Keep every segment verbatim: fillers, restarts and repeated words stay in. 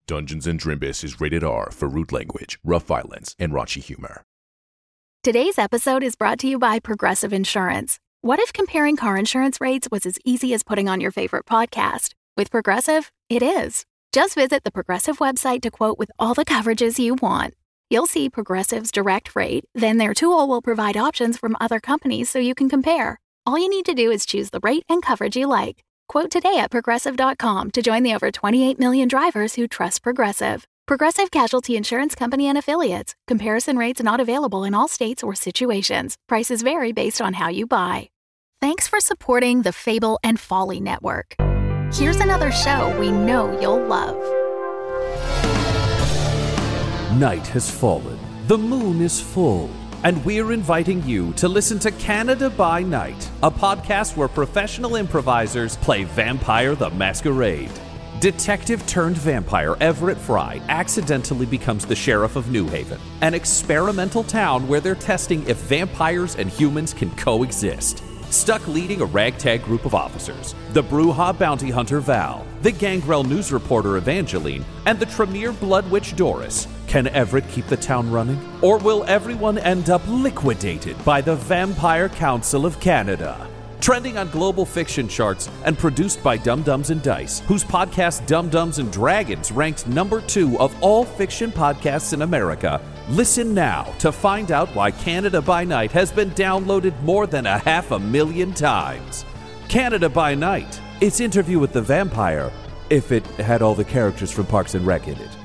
Dungeons and Drimbus is rated R for rude language, rough violence, and raunchy humor. Today's episode is brought to you by Progressive Insurance. What if comparing car insurance rates was as easy as putting on your favorite podcast? With Progressive, it is. Just visit the Progressive website to quote with all the coverages you want. You'll see Progressive's direct rate, then their tool will provide options from other companies so you can compare. All you need to do is choose the rate and coverage you like. Quote today at Progressive dot com to join the over twenty-eight million drivers who trust Progressive. Progressive Casualty Insurance Company and Affiliates. Comparison rates not available in all states or situations. Prices vary based on how you buy. Thanks for supporting the Fable and Folly Network. Here's another show we know you'll love. Night has fallen. The moon is full. And we're inviting you to listen to Canada by Night, a podcast where professional improvisers play Vampire the Masquerade. Detective-turned-vampire Everett Fry accidentally becomes the sheriff of New Haven, an experimental town where they're testing if vampires and humans can coexist. Stuck leading a ragtag group of officers, the Brujah bounty hunter Val, the Gangrel news reporter Evangeline, and the Tremere blood witch Doris. Can Everett keep the town running? Or will everyone end up liquidated by the Vampire Council of Canada? Trending on global fiction charts and produced by Dum Dums and Dice, whose podcast Dum Dums and Dragons ranked number two of all fiction podcasts in America. Listen now to find out why Canada by Night has been downloaded more than a half a million times. Canada by Night. It's Interview with the Vampire, if it had all the characters from Parks and Rec in it.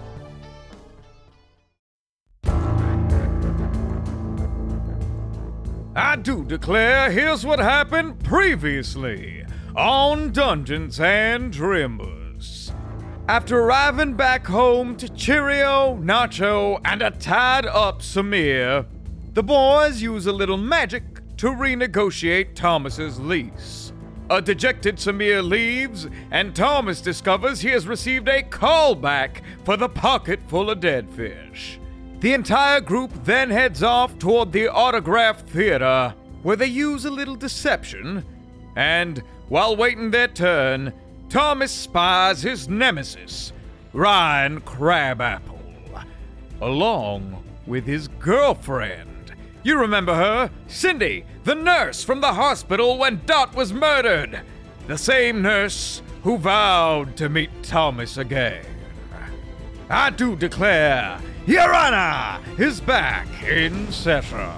I do declare, here's what happened previously on Dungeons and Drimbus. After arriving back home to Cheerio, Nacho, and a tied-up Samir, the boys use a little magic to renegotiate Thomas's lease. A dejected Samir leaves, and Thomas discovers he has received a callback for the pocket full of dead fish. The entire group then heads off toward the Autograph Theater, where they use a little deception, and while waiting their turn, Thomas spies his nemesis, Ryan Crabapple, along with his girlfriend. You remember her, Cindy, the nurse from the hospital when Dot was murdered. The same nurse who vowed to meet Thomas again. I do declare, Your Honor is back in session.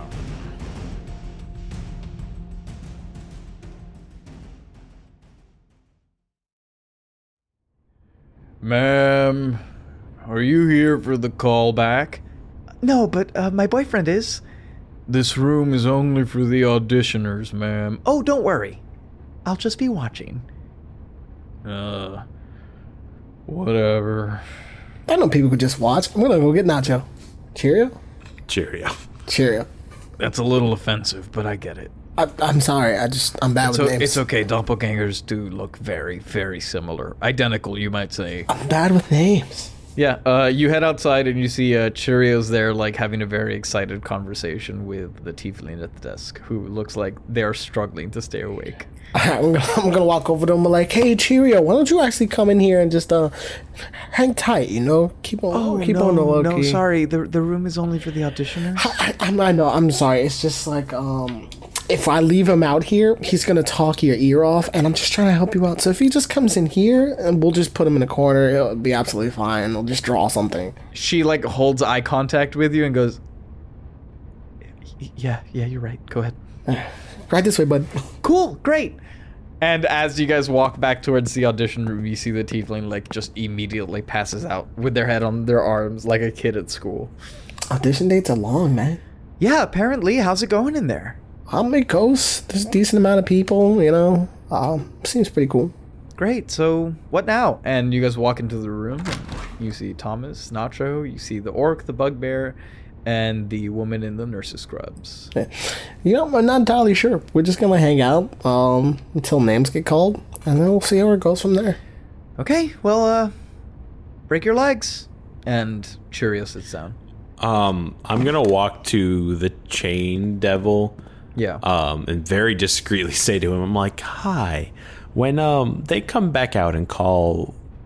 Ma'am, are you here for the callback? No, but uh, my boyfriend is. This room is only for the auditioners, ma'am. Oh, don't worry. I'll just be watching. Uh, whatever. I know people could just watch. I'm gonna go get Nacho. Cheerio? Cheerio. Cheerio. That's a little offensive, but I get it. I, I'm sorry. I just, I'm bad It's, with o- names. it's okay. Doppelgangers do look very, very similar. Identical, you might say. I'm bad with names. Yeah, uh, you head outside and you see uh, Cheerios there, like, having a very excited conversation with the tiefling at the desk, who looks like they're struggling to stay awake. I'm gonna, I'm gonna walk over to him and like, hey, Cheerio, why don't you actually come in here and just uh, hang tight, you know? Keep on, Oh, keep no, on the low no, key. sorry. The the room is only for the auditioners. I, I, I know. I'm sorry. It's just like, um, if I leave him out here, he's gonna talk your ear off, and I'm just trying to help you out. So if he just comes in here, and we'll just put him in a corner, it'll be absolutely fine. We'll just draw something. She, like, holds eye contact with you and goes, yeah, yeah, you're right. Go ahead. Right this way, bud. Cool, great. And as you guys walk back towards the audition room, you see the tiefling, like, just immediately passes out with their head on their arms like a kid at school. Audition dates are long, man. Yeah, apparently. How's it going in there? Um, it goes. There's a decent amount of people, you know. Um, seems pretty cool. Great. So what now? And you guys walk into the room, and you see Thomas, Nacho, you see the orc, the bugbear, and the woman in the nurse's scrubs. You know, I'm not entirely sure. We're just gonna hang out um, until names get called, and then we'll see how it goes from there. Okay, well, uh, break your legs. And Cheerio sits down. Um, I'm gonna walk to the chain devil. Yeah. Um, and very discreetly say to him, I'm like, hi. When um they come back out and call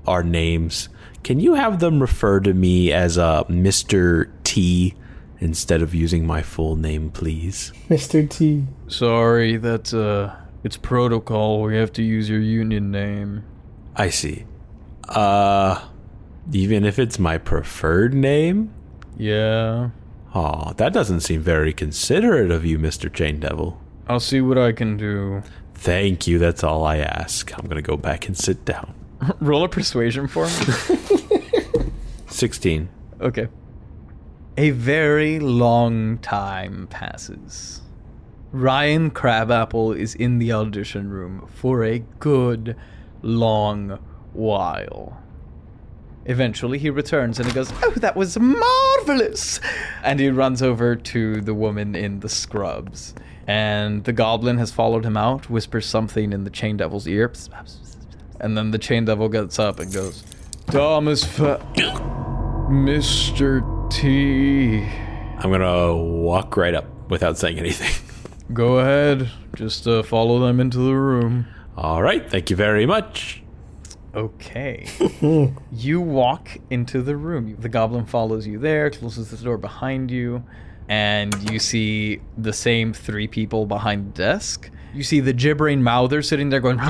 our names, can you have them refer to me as uh, Mister T instead of using my full name, please? Mister T. Sorry, that's, uh, it's protocol. We have to use your union name. I see. Uh, even if it's my preferred name? Yeah. Aw, that doesn't seem very considerate of you, Mister Chain Devil. I'll see what I can do. Thank you, that's all I ask. I'm gonna go back and sit down. Roll a persuasion for me. sixteen. Okay. A very long time passes. Ryan Crabapple is in the audition room for a good long while. Eventually he returns and he goes, "Oh, that was marvelous!" And he runs over to the woman in the scrubs. And the goblin has followed him out, whispers something in the Chain Devil's ear. And then the Chain Devil gets up and goes, "Thomas Fa- Mister T." I'm gonna walk right up without saying anything. Go ahead. Just uh, follow them into the room. All right, thank you very much. Okay. You walk into the room. The goblin follows you there, closes the door behind you, and you see the same three people behind the desk. You see the gibbering mouther sitting there going...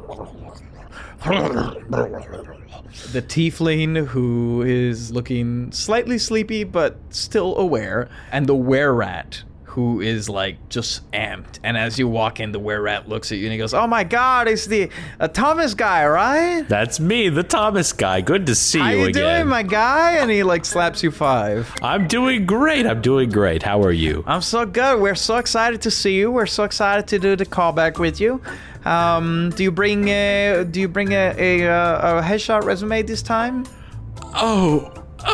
The tiefling, who is looking slightly sleepy but still aware, and the were-rat, who is like just amped. And as you walk in, the were-rat looks at you and he goes, "Oh my god, it's the uh, Thomas guy, right? That's me, the Thomas guy. Good to see How you, you again. doing, my guy?" And he like slaps you five. I'm doing great. I'm doing great. How are you? I'm so good. We're so excited to see you. We're so excited to do the callback with you. Um, do you bring a do you bring a a, a headshot resume this time? Oh,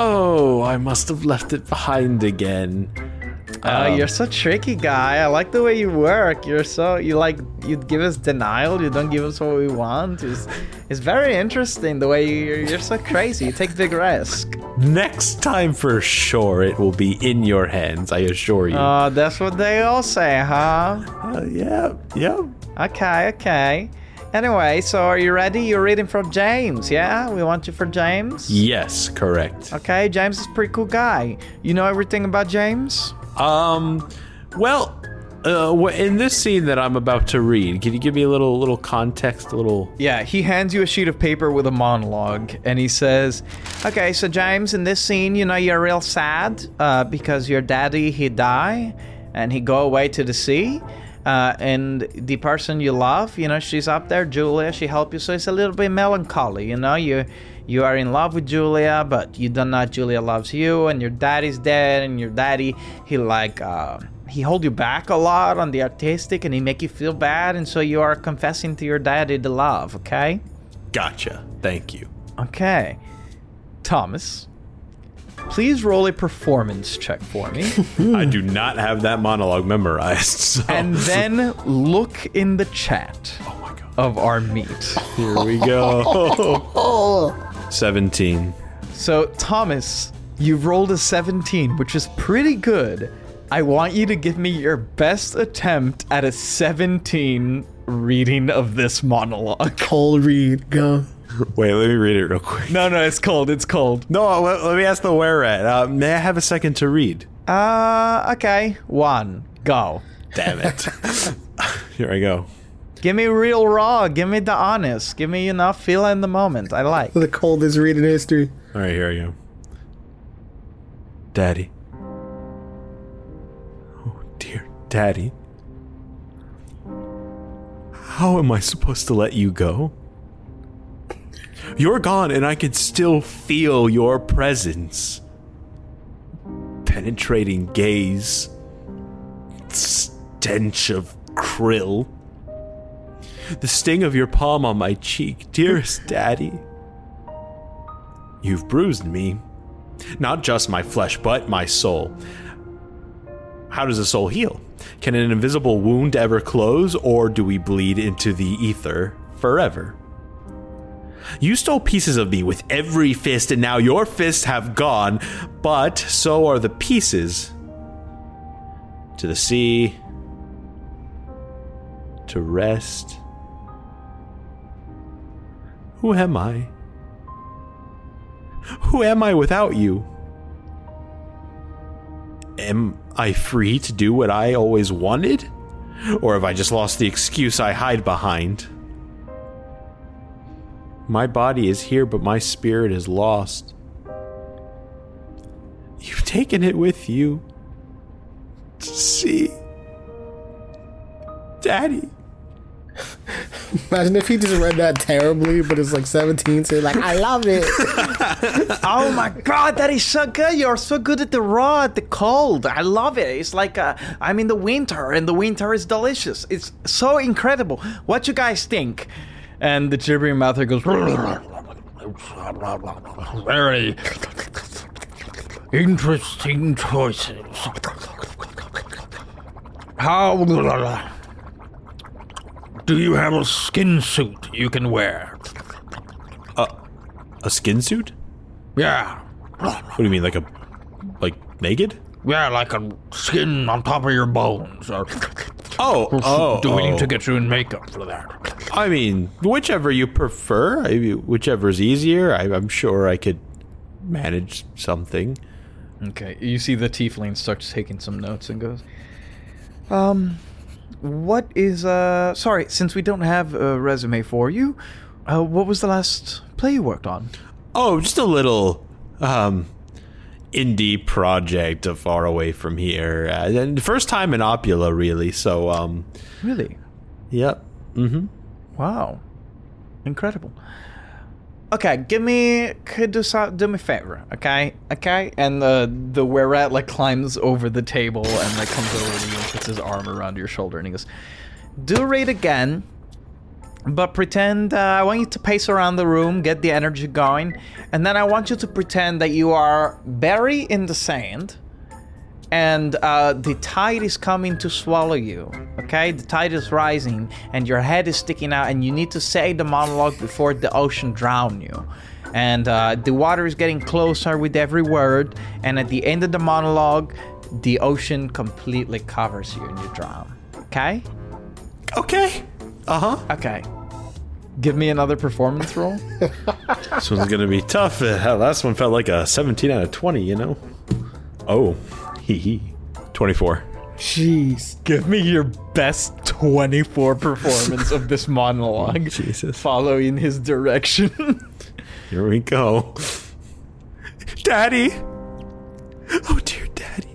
oh, I must have left it behind again. Uh, Um, you're so tricky, guy. I like the way you work. You're so you like you give us denial. You don't give us what we want. It's, it's very interesting the way you're, you're so crazy. You take big risk. Next time for sure, it will be in your hands. I assure you. Uh, that's what they all say, huh? Uh, yeah, yeah. Okay, okay. Anyway, so are you ready? You're reading from James, yeah? We want you for James? Yes, correct. Okay, James is a pretty cool guy. You know everything about James? Um, well, uh, wh- in this scene that I'm about to read, can you give me a little, little context, a little? Yeah, he hands you a sheet of paper with a monologue, and he says, "Okay, so James, in this scene, you know, you're real sad uh, because your daddy, he die, and he go away to the sea, uh, and the person you love, you know, she's up there, Julia, she help you, so it's a little bit melancholy, you know, you you are in love with Julia, but you don't know Julia loves you, and your daddy's dead, and your daddy, he like, uh, he hold you back a lot on the artistic, and he make you feel bad, and so you are confessing to your daddy the love, okay?" Gotcha. Thank you. Okay. Thomas, please roll a performance check for me, I do not have that monologue memorized. So. and then look in the chat oh my god. of our meet. Here we go. seventeen. So, Thomas, you've rolled a seventeen, which is pretty good. I want you to give me your best attempt at a seventeen reading of this monologue. Cold read, go. Wait, let me read it real quick. No, no, it's cold, it's cold. No, let, let me ask the where at. Uh, may I have a second to read? Uh, okay. One, go. Damn it. Here I go. Give me real raw. Give me the honest. Give me, you know, feel in the moment. I like. The coldest read in history. All right, here I go. Daddy. Oh, dear Daddy. How am I supposed to let you go? You're gone and I can still feel your presence. Penetrating gaze. Stench of krill. The sting of your palm on my cheek, dearest Daddy. You've bruised me. Not just my flesh, but my soul. How does a soul heal? Can an invisible wound ever close, or do we bleed into the ether forever? You stole pieces of me with every fist, and now your fists have gone, but so are the pieces. To the sea. To rest. Who am I? Who am I without you? Am I free to do what I always wanted? Or have I just lost the excuse I hide behind? My body is here, but my spirit is lost. You've taken it with you. To see. Daddy. Imagine if he just read that terribly, but it's like seventeen, so he's like, I love it. Oh my god, that is so good. You're so good at the raw, at the cold. I love it. It's like uh, I'm in the winter, and the winter is delicious. It's so incredible. What you guys think? And the gibbering mouther goes, very interesting choices. How do you have a skin suit you can wear? Uh, a skin suit? Yeah. What do you mean, like a, like naked? Yeah, like a skin on top of your bones. Or Oh, oh, do we oh. need to get you in makeup for that? I mean, whichever you prefer, I mean, whichever's easier. I, I'm sure I could manage something. Okay, you see the tiefling starts taking some notes and goes, um, what is, uh, sorry, since we don't have a resume for you, uh, what was the last play you worked on? Oh, just a little, um, indie project far away from here. Uh, and the first time in Opula, really, so, um... Really? Yep. Mm-hmm. Wow. Incredible. Okay, give me, could do, so, do me a favor, okay? Okay? And the the were-rat, like, climbs over the table and, like, comes over to you and puts his arm around your shoulder and he goes, do read again, but pretend, uh, I want you to pace around the room, get the energy going, and then I want you to pretend that you are buried in the sand, and uh, the tide is coming to swallow you, okay? The tide is rising, and your head is sticking out, and you need to say the monologue before the ocean drown you. And uh, the water is getting closer with every word, and at the end of the monologue, the ocean completely covers you and you drown, okay? Okay. Uh-huh. Okay. Give me another performance roll. This one's gonna be tough. Uh, last one felt like a seventeen out of twenty, you know? Oh. Hee hee. twenty-four. Jeez. Give me your best twenty-four performance of this monologue. Jesus. Following his direction. Here we go. Daddy! Oh, dear Daddy.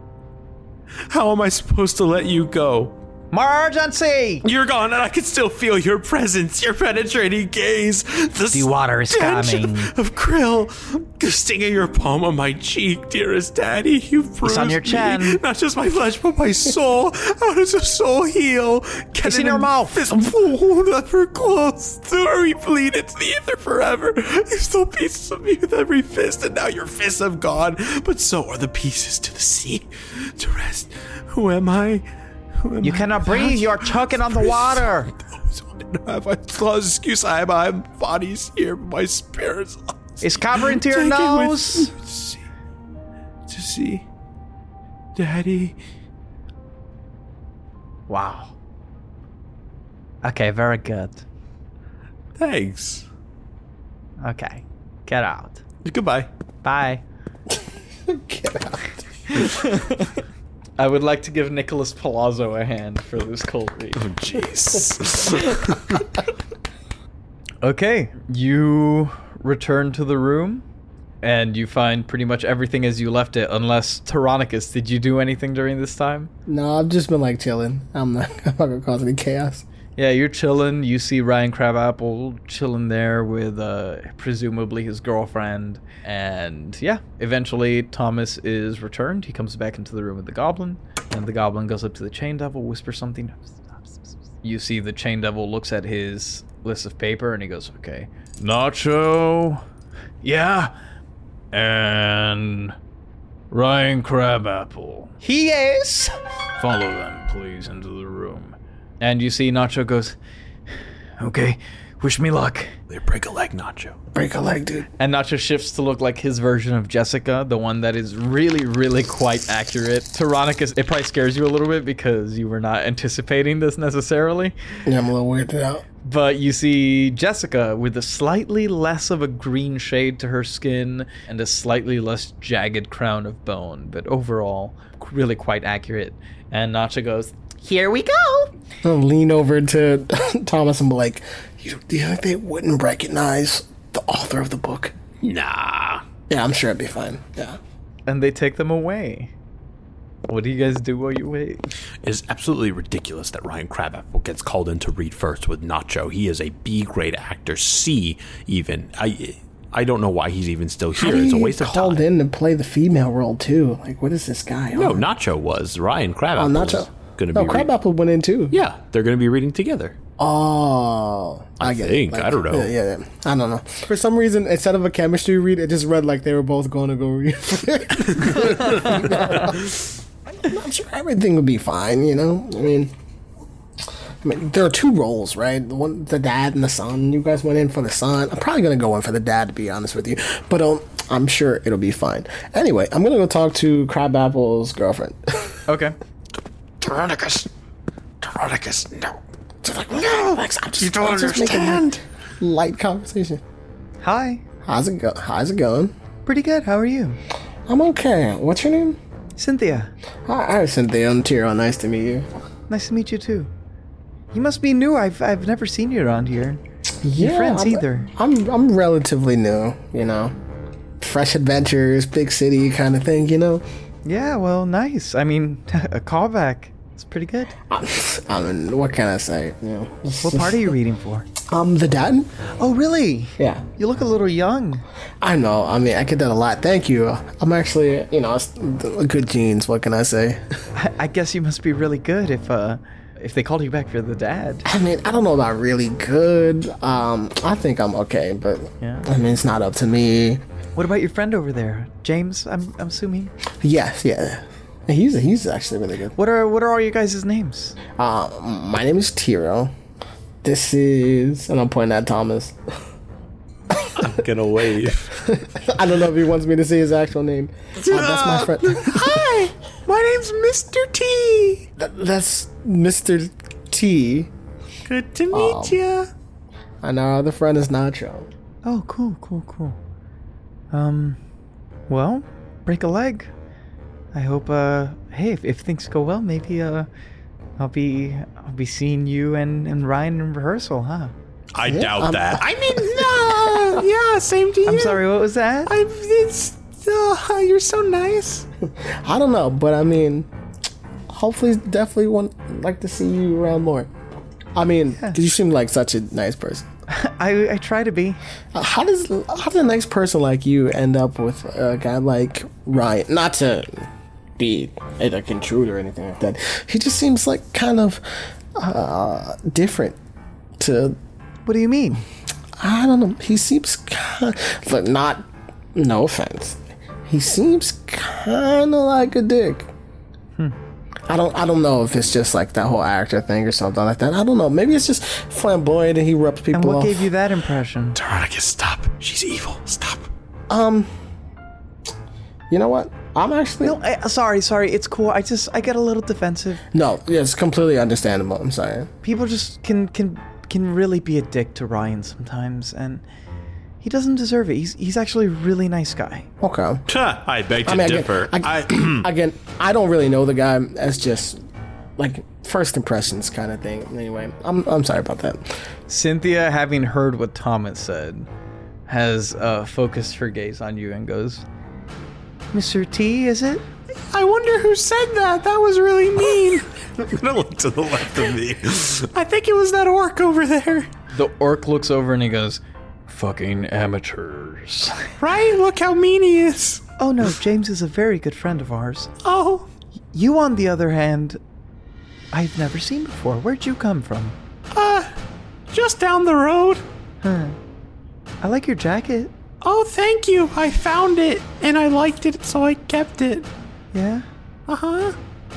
How am I supposed to let you go? Emergency! You're gone, and I can still feel your presence, your penetrating gaze. The, The water is stench coming. Of, of krill, the sting of your palm on my cheek, dearest Daddy. You've bruised on your me. chin. Not just my flesh, but my soul. How does a soul heal? Can It's in an your mouth. invisible never close. Story bleed into the ether forever. There's still pieces of me with every fist, and now your fists have gone. But so are the pieces to the sea. To rest. Who am I? You cannot breathe. You're choking on the water. Have I lost excuse? I my body's here, but my spirit's lost. It's covering to your Take it with nose. you To see, to see, Daddy. Wow. Okay, very good. Thanks. Okay, get out. Goodbye. Bye. Get out. I would like to give Nicholas Palazzo a hand for this cold read. Oh, jeez. Okay, you return to the room, and you find pretty much everything as you left it, unless Tyrannicus, did you do anything during this time? No, I've just been like chilling. I'm not, I'm not gonna cause any chaos. Yeah, you're chilling. You see Ryan Crabapple chilling there with uh, presumably his girlfriend. And yeah, eventually Thomas is returned. He comes back into the room with the goblin. And the goblin goes up to the chain devil, whispers something. You see the chain devil looks at his list of paper and he goes, okay. Nacho. Yeah. And Ryan Crabapple. He is. Follow them, please, into the room. And you see Nacho goes, okay, wish me luck. They break a leg, Nacho. Break a leg, dude. And Nacho shifts to look like his version of Jessica, the one that is really, really quite accurate. Tyrannicus, it probably scares you a little bit because you were not anticipating this necessarily. Yeah, I'm a little weirded out. But you see Jessica with a slightly less of a green shade to her skin and a slightly less jagged crown of bone, but overall really quite accurate. And Nacha goes, "Here we go." I'll lean over to Thomas and be like, you, do you think they wouldn't recognize the author of the book? Nah. Yeah, I'm sure it'd be fine. Yeah. And they take them away. What do you guys do while you wait? It is absolutely ridiculous that Ryan Crabapple gets called in to read first with Nacho. He is a B-grade actor, C even. I I don't know why he's even still here. How do It's a you waste get of called time. in to play the female role too? Like, what is this guy? No, on? Nacho was. Ryan Crabapple Oh, was Nacho. going to No, be reading. Crabapple went in too. Yeah, they're going to be reading together. Oh, I, I get think. it. Like, I don't know. Yeah, yeah, yeah. I don't know. For some reason, instead of a chemistry read, it just read like they were both going to go read. I'm sure everything would be fine, you know? I mean, I mean, there are two roles, right? The one, the dad and the son. You guys went in for the son. I'm probably going to go in for the dad, to be honest with you. But um, I'm sure it'll be fine. Anyway, I'm going to go talk to Crabapple's girlfriend. Okay. Veronicus. Veronicus, no. She's like, no, Lex, I'm just, You don't I'm just making understand. light conversation. Hi. How's it go? How's it going? Pretty good. How are you? I'm okay. What's your name? Cynthia. Hi, hi Cynthia. I'm Tiro. Nice to meet you. Nice to meet you too. You must be new. I've I've never seen you around here. Yeah, Your friends I'm, either. I'm I'm relatively new. You know, fresh adventures, big city kind of thing. You know. Yeah, well, nice. I mean, a callback. It's pretty good. I mean, what can I say? You know, What part are you reading for? Um, the dad. Oh, really? Yeah. You look a little young. I know. I mean, I get that a lot. Thank you. I'm actually, you know, it's good genes. What can I say? I, I guess you must be really good if uh if they called you back for the dad. I mean, I don't know about really good. Um, I think I'm okay, but Yeah. I mean, it's not up to me. What about your friend over there, James? I'm I'm assuming. Yes, yeah. He's he's actually really good. What are what are all your guys' names? Uh, my name is Tiro. This is, and I'm pointing at Thomas. I'm going to wave. I don't know if he wants me to say his actual name. Uh, that's my friend. Hi, my name's Mister T. Th- that's Mister T. Good to meet Um, ya. And our other friend is Nacho. Oh, cool, cool, cool. Um, well, break a leg. I hope. Uh, hey, if, if things go well, maybe uh, I'll be I'll be seeing you and, and Ryan in rehearsal, huh? I Yeah, doubt um, that. I mean, no. Yeah, same to you. I'm sorry. What was that? I, it's, oh, you're so nice. I don't know, but I mean, hopefully, definitely want like to see you around more. I mean, because you seem like such a nice person. I I try to be. Uh, how does how does a nice person like you end up with a guy like Ryan? Not to be a, like intruder or anything like that. He just seems like kind of uh, different to. What do you mean? I don't know. He seems kind like not. No offense. He seems kind of like a dick. Hmm. I don't. I don't know if it's just like that whole actor thing or something like that. I don't know. Maybe it's just flamboyant and he rubs people And what off. gave you that impression? Veronica, stop. She's evil. Stop. Um. You know what? I'm actually No, I, sorry, sorry. It's cool. I just I get a little defensive. no. Yeah, it's completely understandable. I'm sorry. People just can can can really be a dick to Ryan sometimes, and he doesn't deserve it. He's he's actually a really nice guy. Okay. I beg to I mean, differ. again, I, again, I don't really know the guy. As just like first impressions kind of thing. Anyway, I'm I'm sorry about that. Cynthia, having heard what Thomas said, has uh, focused her gaze on you and goes, "Mister T, is it?" I wonder who said that. That was really mean. I'm gonna look to the left of me. I think it was that orc over there. The orc looks over and he goes, "Fucking amateurs." Right? Look how mean he is. Oh no, James is a very good friend of ours. Oh, You, on the other hand, I've never seen before. Where'd you come from? uh, just down the road. Huh. I like your jacket. Oh, thank you. I found it and I liked it, so I kept it. Yeah? Uh huh.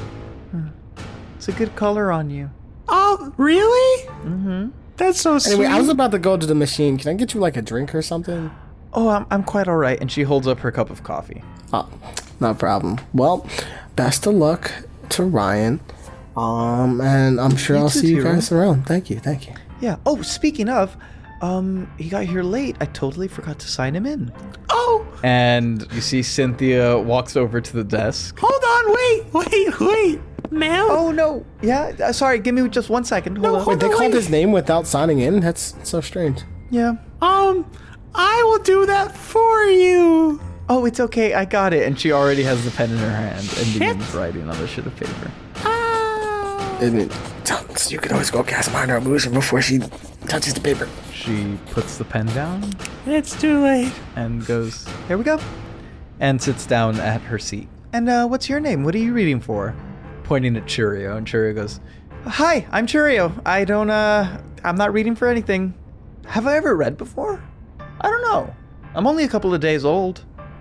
It's a good color on you. Oh, really? Mm-hmm. That's so sweet. Anyway, I was about to go to the machine. Can I get you like a drink or something? Oh, I'm, I'm quite alright. And she holds up her cup of coffee. Oh, no problem. Well, best of luck to Ryan. Um, and I'm sure You I'll too, see you Tiro. guys around. Thank you. Thank you. Yeah. Oh, speaking of, um, he got here late. I totally forgot to sign him in. Oh! And you see Cynthia walks over to the desk. Hold on, wait, wait, wait. Ma'am? Oh, no. Yeah, uh, sorry, give me just one second. Hold No, on. Wait, they Oh, called wait. his name without signing in? That's so strange. Yeah. Um, I will do that for you. Oh, it's okay. I got it. And she already has the pen in her hand and Shit. begins writing on the sheet of paper. Ah. And it, Tonks, you can always go cast minor illusion before she touches the paper. She puts the pen down It's too late. and goes, here we go. And sits down at her seat. And uh, what's your name? What are you reading for? Pointing at Churio. And Churio goes, hi, I'm Churio. I don't, uh, I'm not reading for anything. Have I ever read before? I don't know. I'm only a couple of days old.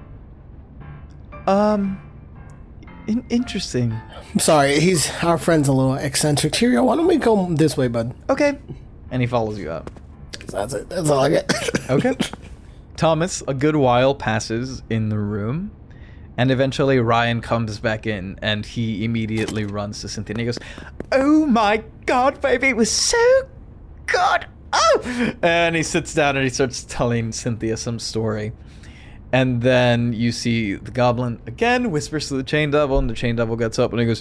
Um, in- interesting. I'm sorry, he's our friend's a little eccentric. Cheerio, why don't we go this way, bud? Okay. And he follows you up. That's it. That's all I get. Okay. Thomas, a good while passes in the room, and eventually Ryan comes back in, and he immediately runs to Cynthia, and he goes, oh my god, baby, it was so good! Oh! And he sits down and he starts telling Cynthia some story. And then you see the goblin again whispers to the chain devil, and the chain devil gets up and he goes,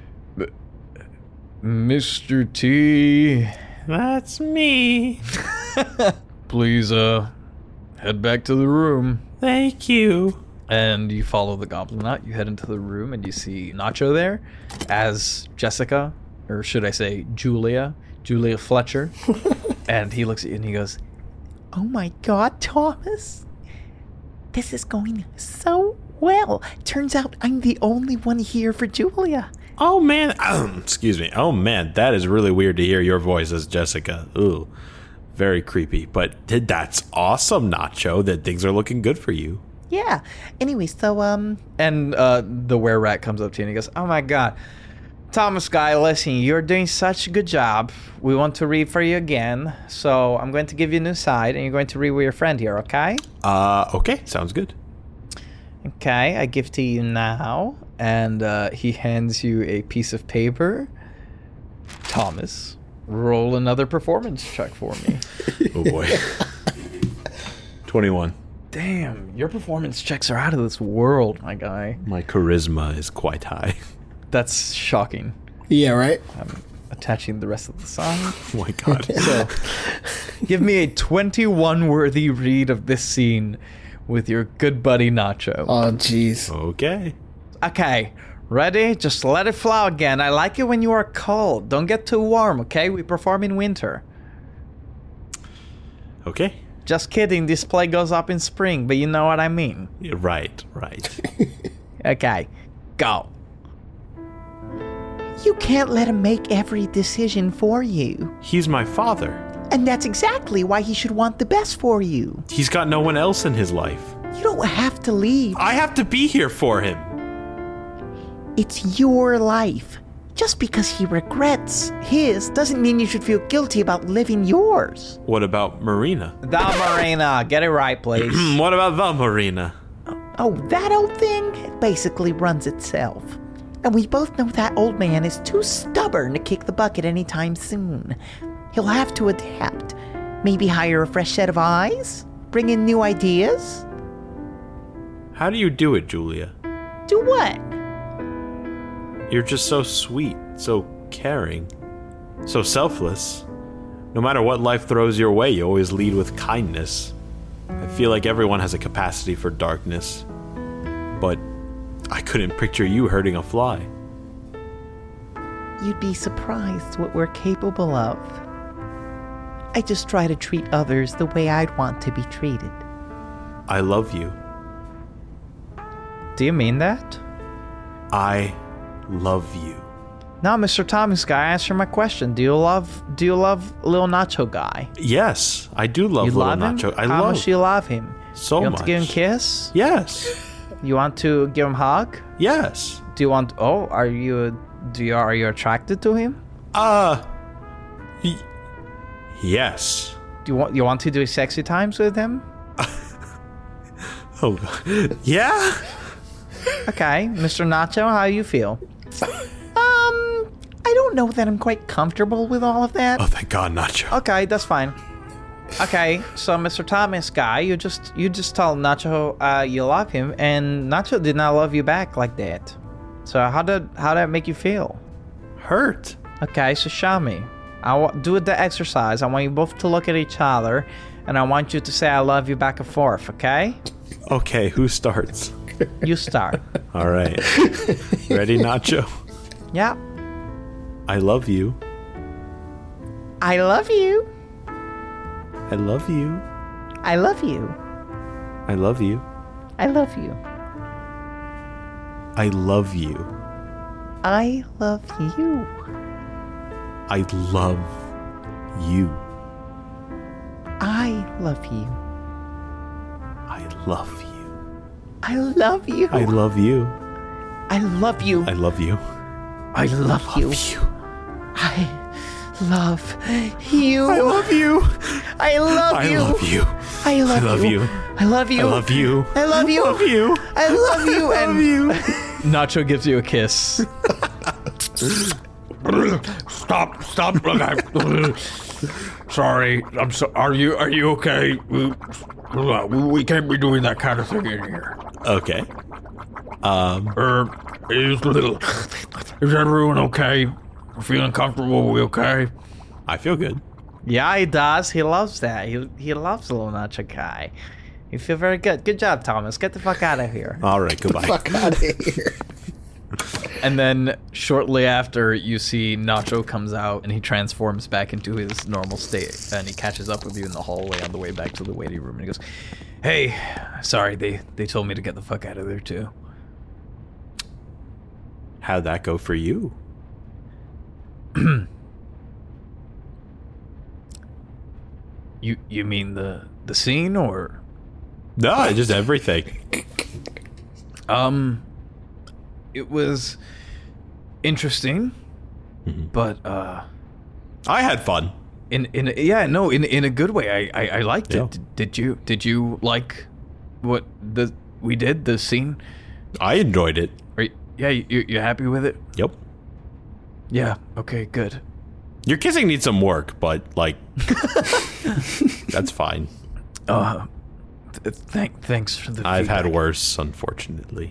Mister T, That's me. please, uh, head back to the room. Thank you. And you follow the goblin out. You head into the room and you see Nacho there as Jessica, or should I say Julia, Julia Fletcher. And he looks at you and he goes, oh my god, Thomas. This is going so well. Turns out I'm the only one here for Julia. Oh, man. Um, excuse me. Oh, man. That is really weird to hear your voice as Jessica. Ooh. Very creepy. But that's awesome, Nacho, that things are looking good for you. Yeah. Anyway, so, um... And uh, the were-rat comes up to you and he goes, oh my god. Thomas guy, listen, you're doing such a good job. We want to read for you again. So I'm going to give you a new side and you're going to read with your friend here, okay? Uh, okay. Sounds good. Okay, I give to you now. And uh, he hands you a piece of paper. Thomas, roll another performance check for me. Oh, boy. twenty-one. Damn, your performance checks are out of this world, my guy. My charisma is quite high. That's shocking. Yeah, right? I'm attaching the rest of the song. Oh, my God. So, give me a twenty-one worthy read of this scene with your good buddy Nacho. Oh, jeez. Okay. Okay, ready? Just let it flow again. I like it when you are cold. Don't get too warm, okay? We perform in winter. Okay. Just kidding, this play goes up in spring, but you know what I mean. Yeah, right, right. Okay, go. You can't let him make every decision for you. He's my father. And that's exactly why he should want the best for you. He's got no one else in his life. You don't have to leave. I have to be here for him. It's your life. Just because he regrets his doesn't mean you should feel guilty about living yours. What about Marina? The Marina, get it right, please. What about the Marina? Oh, that old thing basically runs itself. And we both know that old man is too stubborn to kick the bucket anytime soon. He'll have to adapt. Maybe hire a fresh set of eyes? Bring in new ideas? How do you do it, Julia? Do what? You're just so sweet, so caring, so selfless. No matter what life throws your way, you always lead with kindness. I feel like everyone has a capacity for darkness, but I couldn't picture you hurting a fly. You'd be surprised what we're capable of. I just try to treat others the way I'd want to be treated. I love you. Do you mean that? I love you. Now, Mister Thomas guy, answer my question. Do you love do you love Lil Nacho guy? Yes, I do love You Little love him? Nacho. I How love much do you love him? so you want much. to give him a kiss? Yes, You want to give him a hug? yes. Do you want? Oh, are you? Do you are you attracted to him? Uh, y- yes. Do you want you want to do sexy times with him? Oh, God. Yeah. Okay, Mister Nacho, how you feel? Um, I don't don't know that I'm quite comfortable with all of that. Oh, thank God, Nacho. Okay, that's fine. Okay, so Mister Thomas guy, you just you just tell Nacho uh, you love him, and Nacho did not love you back like that. So how did how did that make you feel? Hurt. Okay, so show me. I w- do the exercise. I want you both to look at each other, and I want you to say I love you back and forth. Okay? Okay, who starts? You start. All right. Ready, Nacho? Yeah. I love you. I love you. I love you. I love you. I love you. I love you. I love you. I love you. I love you. I love you. I love you. I love you. I love you. I love you. I love you. I love you. you. I love you. I love you. I love I you. love you. I love, I love you. you. I love you. I love you. I love you. Love you. I love you. I love and you. Nacho gives you a kiss. Stop! Stop! Sorry, I'm so. Are you? Are you okay? We, we can't be doing that kind of thing in here. Okay. Um. Er, is little. Is everyone okay? Feeling comfortable? We okay? I feel good. Yeah, he does. He loves that. He he loves little Nacho guy. You feel very good. Good job, Thomas. Get the fuck out of here. All right. Goodbye. Fuck out of here. And then shortly after, you see Nacho comes out and he transforms back into his normal state, and he catches up with you in the hallway on the way back to the waiting room, and he goes, "Hey, sorry, they they told me to get the fuck out of there too." How'd that go for you? You you mean the the scene or? No, just everything. Um, it was interesting, Mm-hmm. but uh, I had fun. in in a, yeah, no, in in a good way. I I, I liked Yeah. it. Did, did you did you like what the we did the scene? I enjoyed it. Are you, yeah, you you happy with it? Yep. Yeah. Okay. Good. Your kissing needs some work, but like, that's fine. Uh, th- thank thanks for the. I've had feedback. worse, unfortunately.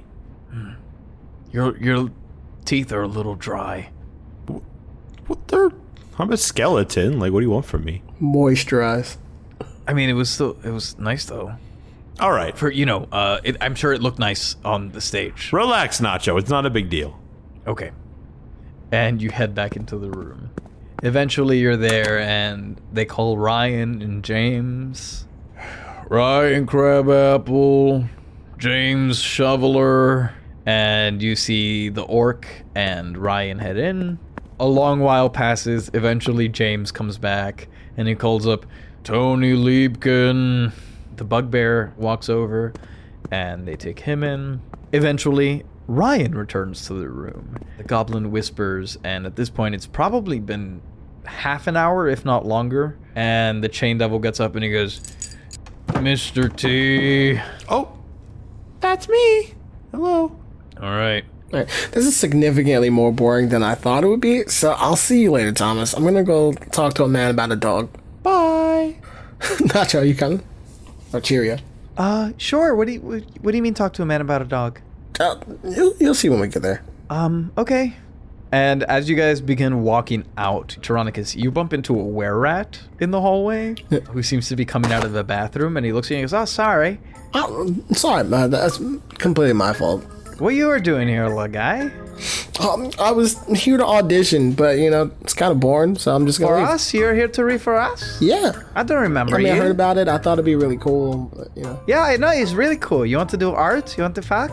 Your your teeth are a little dry. What they're? I'm a skeleton. Like, what do you want from me? Moisturize. I mean, it was still it was nice though. All right. For you know, uh, it, I'm sure it looked nice on the stage. Relax, Nacho. It's not a big deal. Okay. And you head back into the room. Eventually, you're there, and they call Ryan and James. Ryan Crabapple, James Shoveler, and you see the orc and Ryan head in. A long while passes. Eventually, James comes back, and he calls up Tony Liebken. The bugbear walks over, and they take him in. Eventually, Ryan returns to the room. The goblin whispers, and at this point, it's probably been half an hour, if not longer. And the chain devil gets up and he goes, Mister T. Oh, that's me. Hello. All right. All right. This is significantly more boring than I thought it would be, so I'll see you later, Thomas. I'm gonna go talk to a man about a dog. Bye. Nacho, are you coming? Or Cheerio? Uh, sure. What do you what, what do you mean talk to a man about a dog? Uh, you'll, you'll see when we get there. Um, okay. And as you guys begin walking out, Tyrannicus, you bump into a were-rat in the hallway who seems to be coming out of the bathroom, and he looks at you and goes, "Oh, sorry. Oh, sorry, man. That's completely my fault. What you were doing here, little guy? Um, I was here to audition, but, you know, it's kind of boring, so I'm just gonna For leave. us? You're here to read for us? Yeah. I don't remember I mean, you. I heard about it. I thought it'd be really cool, but, you know. Yeah, I know. It's really cool. You want to do art? You want to fuck?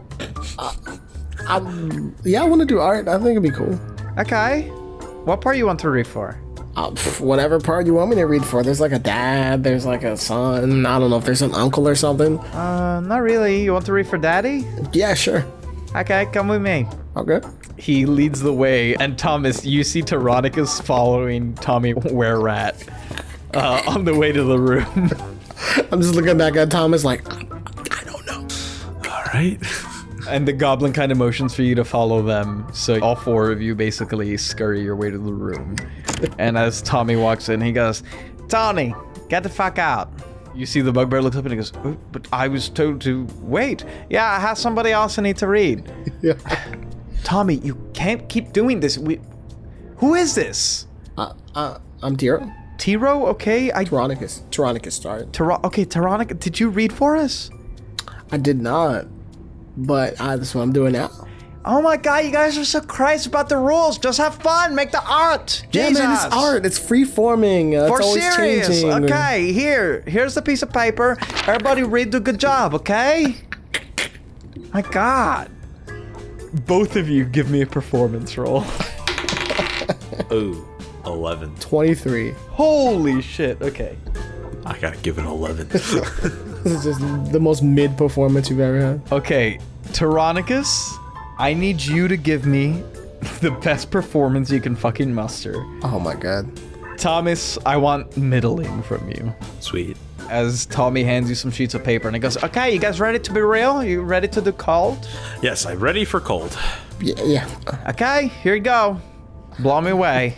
Um, yeah, I want to do art. I think it'd be cool. Okay. What part you want to read for? Uh, pff, whatever part you want me to read for. There's like a dad, there's like a son. I don't know if there's an uncle or something. Uh, not really. You want to read for daddy? Yeah, sure. Okay, come with me. Okay. He leads the way, and Thomas, you see Tyrannicus following Tommy Were-Rat uh, on the way to the room. I'm just looking back at Thomas like, I, I don't know. All right. And the goblin kind of motions for you to follow them. So all four of you basically scurry your way to the room. And as Tommy walks in, he goes, Tony, get the fuck out. You see the bugbear looks up and he goes, oh, but I was told to wait. Yeah, I have somebody else I need to read. Yeah. Tommy, you can't keep doing this. We, who is this? Uh, uh, I'm Tiro. Tiro, okay. I, Tyrannicus. Tyrannicus, sorry. Tyro, okay, Tyrannicus, did you read for us? I did not, but uh, that's what I'm doing now. Oh my god, you guys are so crazy about the rules. Just have fun, make the art. Yeah, Jesus. man, it's art. It's free-forming. Uh, For it's always serious. changing. Okay, here. Here's the piece of paper. Everybody read the good job, okay? My god. Both of you give me a performance roll. Ooh, eleven. twenty-three. Holy shit, okay. I gotta give it eleven. This is just the most mid performance you've ever had. Okay, Tyrannicus, I need you to give me the best performance you can fucking muster. Oh my god. Thomas, I want middling from you. Sweet. As Tommy hands you some sheets of paper and he goes, okay, you guys ready to be real? You ready to do cold? Yes, I'm ready for cold. Yeah, yeah. Okay, here you go. Blow me away.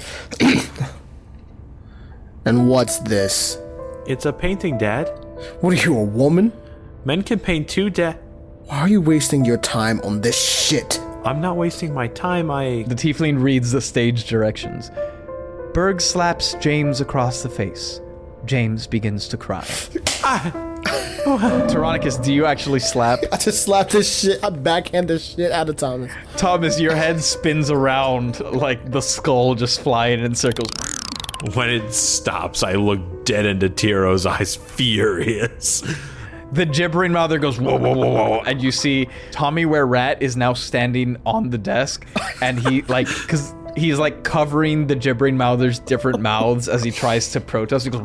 And what's this? It's a painting, Dad. What are you, a woman? Men can paint too, Dad. Why are you wasting your time on this shit? I'm not wasting my time, I... The tiefling reads the stage directions. Berg slaps James across the face. James begins to cry. Ah. Tyrannicus, do you actually slap? I just slapped this shit. I backhand this shit out of Thomas. Thomas, your head spins around like the skull just flying in circles. When it stops, I look dead into Tiro's eyes, furious. The gibbering mouther goes whoa, whoa, whoa, whoa, and you see Tommy Were Rat is now standing on the desk, and he like, cause he's like covering the gibbering mouther's different mouths as he tries to protest. He goes,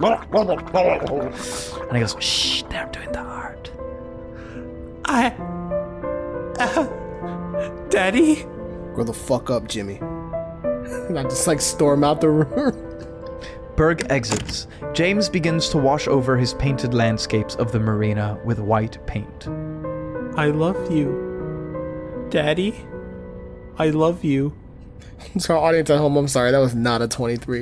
and he goes, shh, they're doing the art. I... Uh, Daddy? Grow the fuck up, Jimmy. And I just like storm out the room. Berg exits. James begins to wash over his painted landscapes of the marina with white paint. I love you. Daddy? I love you. So our audience at home, I'm sorry, that was not a twenty-three.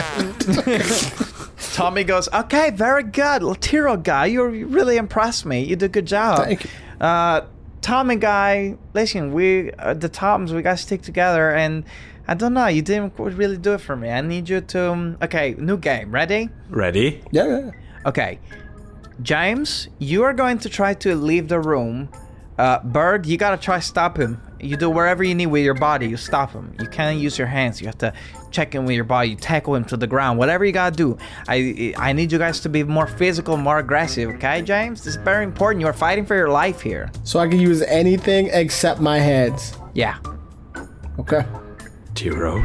Tommy goes, okay, very good. Tiro guy, you really impressed me. You did a good job. Thank you. Uh, Tommy guy, listen, we, uh, the Toms, we gotta stick together, and I don't know, you didn't really do it for me. I need you to, um, okay, new game, ready? Ready? Yeah, yeah. Okay, James, you are going to try to leave the room. Uh, Bird, you gotta try stop him. You do wherever you need with your body, you stop him. You can't use your hands, you have to check in with your body, you tackle him to the ground, whatever you gotta do. I I need you guys to be more physical, more aggressive, okay, James? This is very important, you are fighting for your life here. So I can use anything except my hands. Yeah. Okay. Tiro.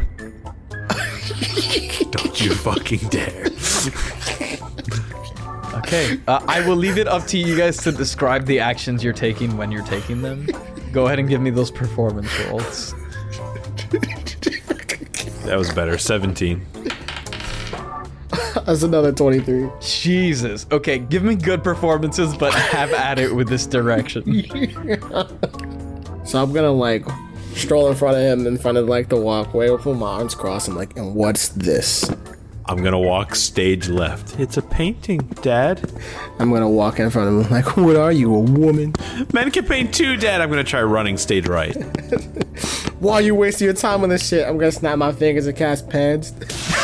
Don't you fucking dare. Okay, uh, I will leave it up to you guys to describe the actions you're taking when you're taking them. Go ahead and give me those performance rolls. That was better. seventeen. That's another twenty-three. Jesus. Okay, give me good performances, but have at it with this direction. So I'm gonna like stroll in front of him, in front of like the walkway, with my arms crossed. I'm like, and what's this? I'm gonna walk stage left. It's a painting, Dad. I'm gonna walk in front of him like, what are you, a woman? Men can paint too, Dad. I'm gonna try running stage right. Why are you wasting your time on this shit? I'm gonna snap my fingers and cast pants.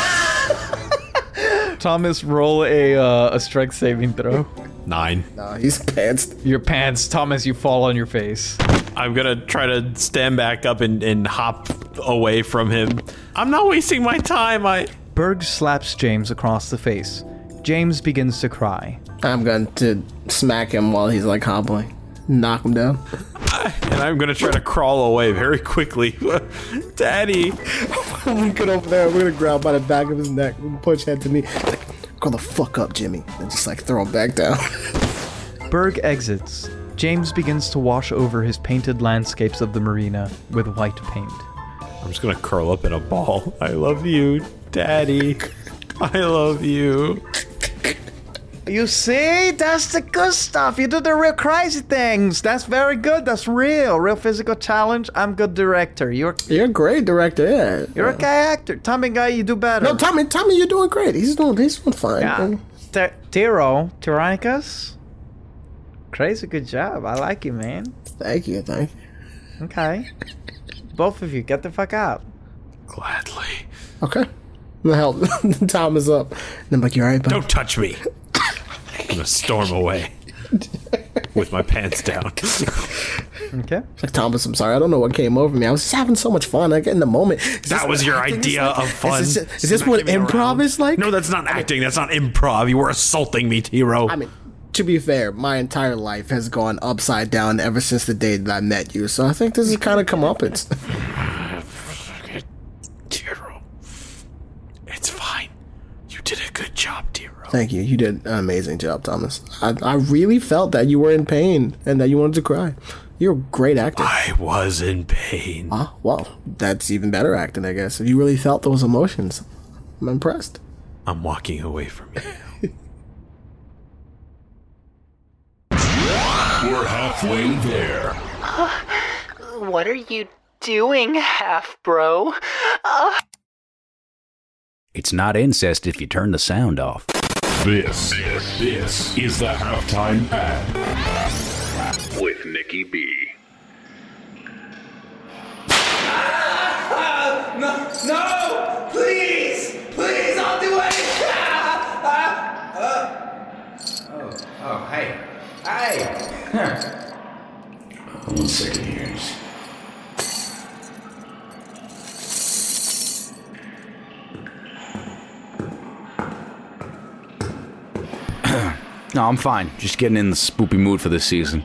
Thomas, roll a uh, a strength saving throw. Nine. Nah, he's pants. Your pants, Thomas, you fall on your face. I'm gonna try to stand back up and, and hop away from him. I'm not wasting my time, I... Berg slaps James across the face. James begins to cry. I'm going to smack him while he's like hobbling. Knock him down. And I'm gonna try to crawl away very quickly. Daddy! I'm gonna get over there, we're gonna grab by the back of his neck and push head to me. Like, grow the fuck up, Jimmy. And just like throw him back down. Berg exits. James begins to wash over his painted landscapes of the marina with white paint. I'm just gonna curl up in a ball. I love you, Daddy. I love you. You see? That's the good stuff. You do the real crazy things. That's very good. That's real. Real physical challenge. I'm good director. You're You're a great director, yeah. you're a guy actor. Tommy guy, you do better. No, Tommy, Tommy, you're doing great. He's doing, he's doing fine. Yeah. T- Tiro, Tyrannicus. Crazy good job. I like you, man. Thank you, thank you. Okay. Both of you, get the fuck out. Gladly. Okay. The hell, the time is up. And I'm like, you alright, bud? Don't touch me. I'm gonna storm away with my pants down. Okay. It's like, Thomas, I'm sorry. I don't know what came over me. I was just having so much fun. I get in the moment. Is That was your idea like? of fun. Is this, is this what Smacking me improv around. is like? No, that's not acting. That's not improv. You were assaulting me, Tiro. I mean, to be fair, my entire life has gone upside down ever since the day that I met you. So I think this is kind of comeuppance. Tiro. It's fine. You did a good job, Tiro. Thank you. You did an amazing job, Thomas. I, I really felt that you were in pain and that you wanted to cry. You're a great actor. I was in pain. Ah, well, that's even better acting, I guess. If you really felt those emotions, I'm impressed. I'm walking away from you. We're halfway there. What are you doing, half bro? Uh. It's not incest if you turn the sound off. This, this, this is the halftime ad with Nikki B. No, no! Please! Please, I'll do anything! Ah, ah, uh. Oh, oh, hey. Hey! Huh. One second here. No, I'm fine. Just getting in the spoopy mood for this season.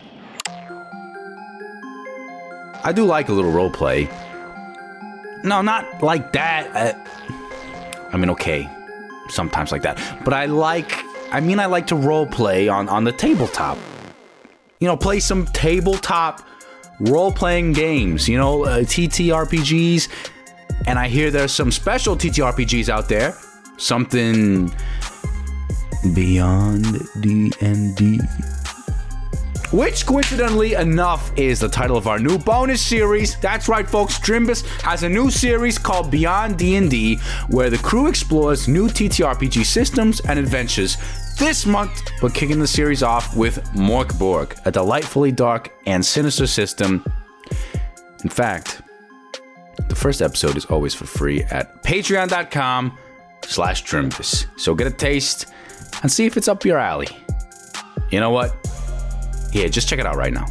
I do like a little roleplay. No, not like that. Uh, I mean, okay. Sometimes like that. But I like... I mean, I like to roleplay on, on the tabletop. You know, play some tabletop role-playing games. You know, uh, T T R P Gs. And I hear there's some special T T R P Gs out there. Something... Beyond D and D. Which, coincidentally enough, is the title of our new bonus series. That's right, folks. Drimbus has a new series called Beyond D and D, where the crew explores new T T R P G systems and adventures. This month, we're kicking the series off with Morkborg, a delightfully dark and sinister system. In fact, the first episode is always for free at patreon.com slash Drimbus. So get a taste and see if it's up your alley. You know what? Yeah, just check it out right now.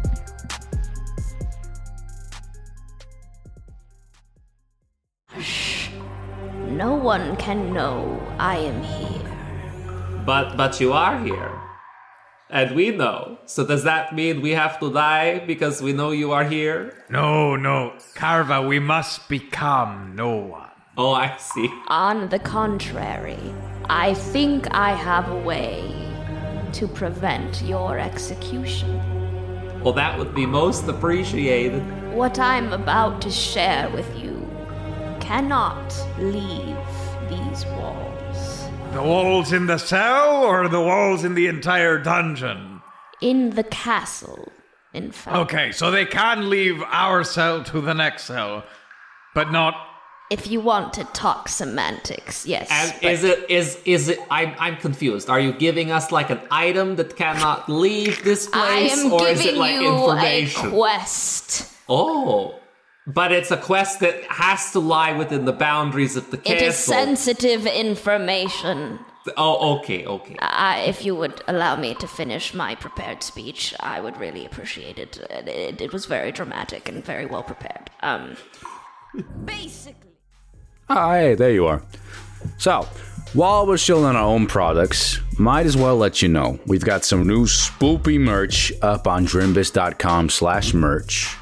Shh. No one can know I am here. But but you are here. And we know. So does that mean we have to die because we know you are here? No, no. Carva, we must become no one. Oh, I see. On the contrary, I think I have a way to prevent your execution. Well, that would be most appreciated. What I'm about to share with you cannot leave these walls. The walls in the cell or the walls in the entire dungeon? In the castle, in fact. Okay, so they can leave our cell to the next cell, but not... If you want to talk semantics, yes. And but is it is is it? I'm I'm confused. Are you giving us like an item that cannot leave this place, I am or giving is it like you information? a quest. Oh, but it's a quest that has to lie within the boundaries of the castle. It is sensitive information. Oh, okay, okay. Uh, if you would allow me to finish my prepared speech, I would really appreciate it. It, it, it was very dramatic and very well prepared. Um, basically. Ah, hey, there you are. So, while we're still on our own products, might as well let you know we've got some new spoopy merch up on drimbus.com slash merch.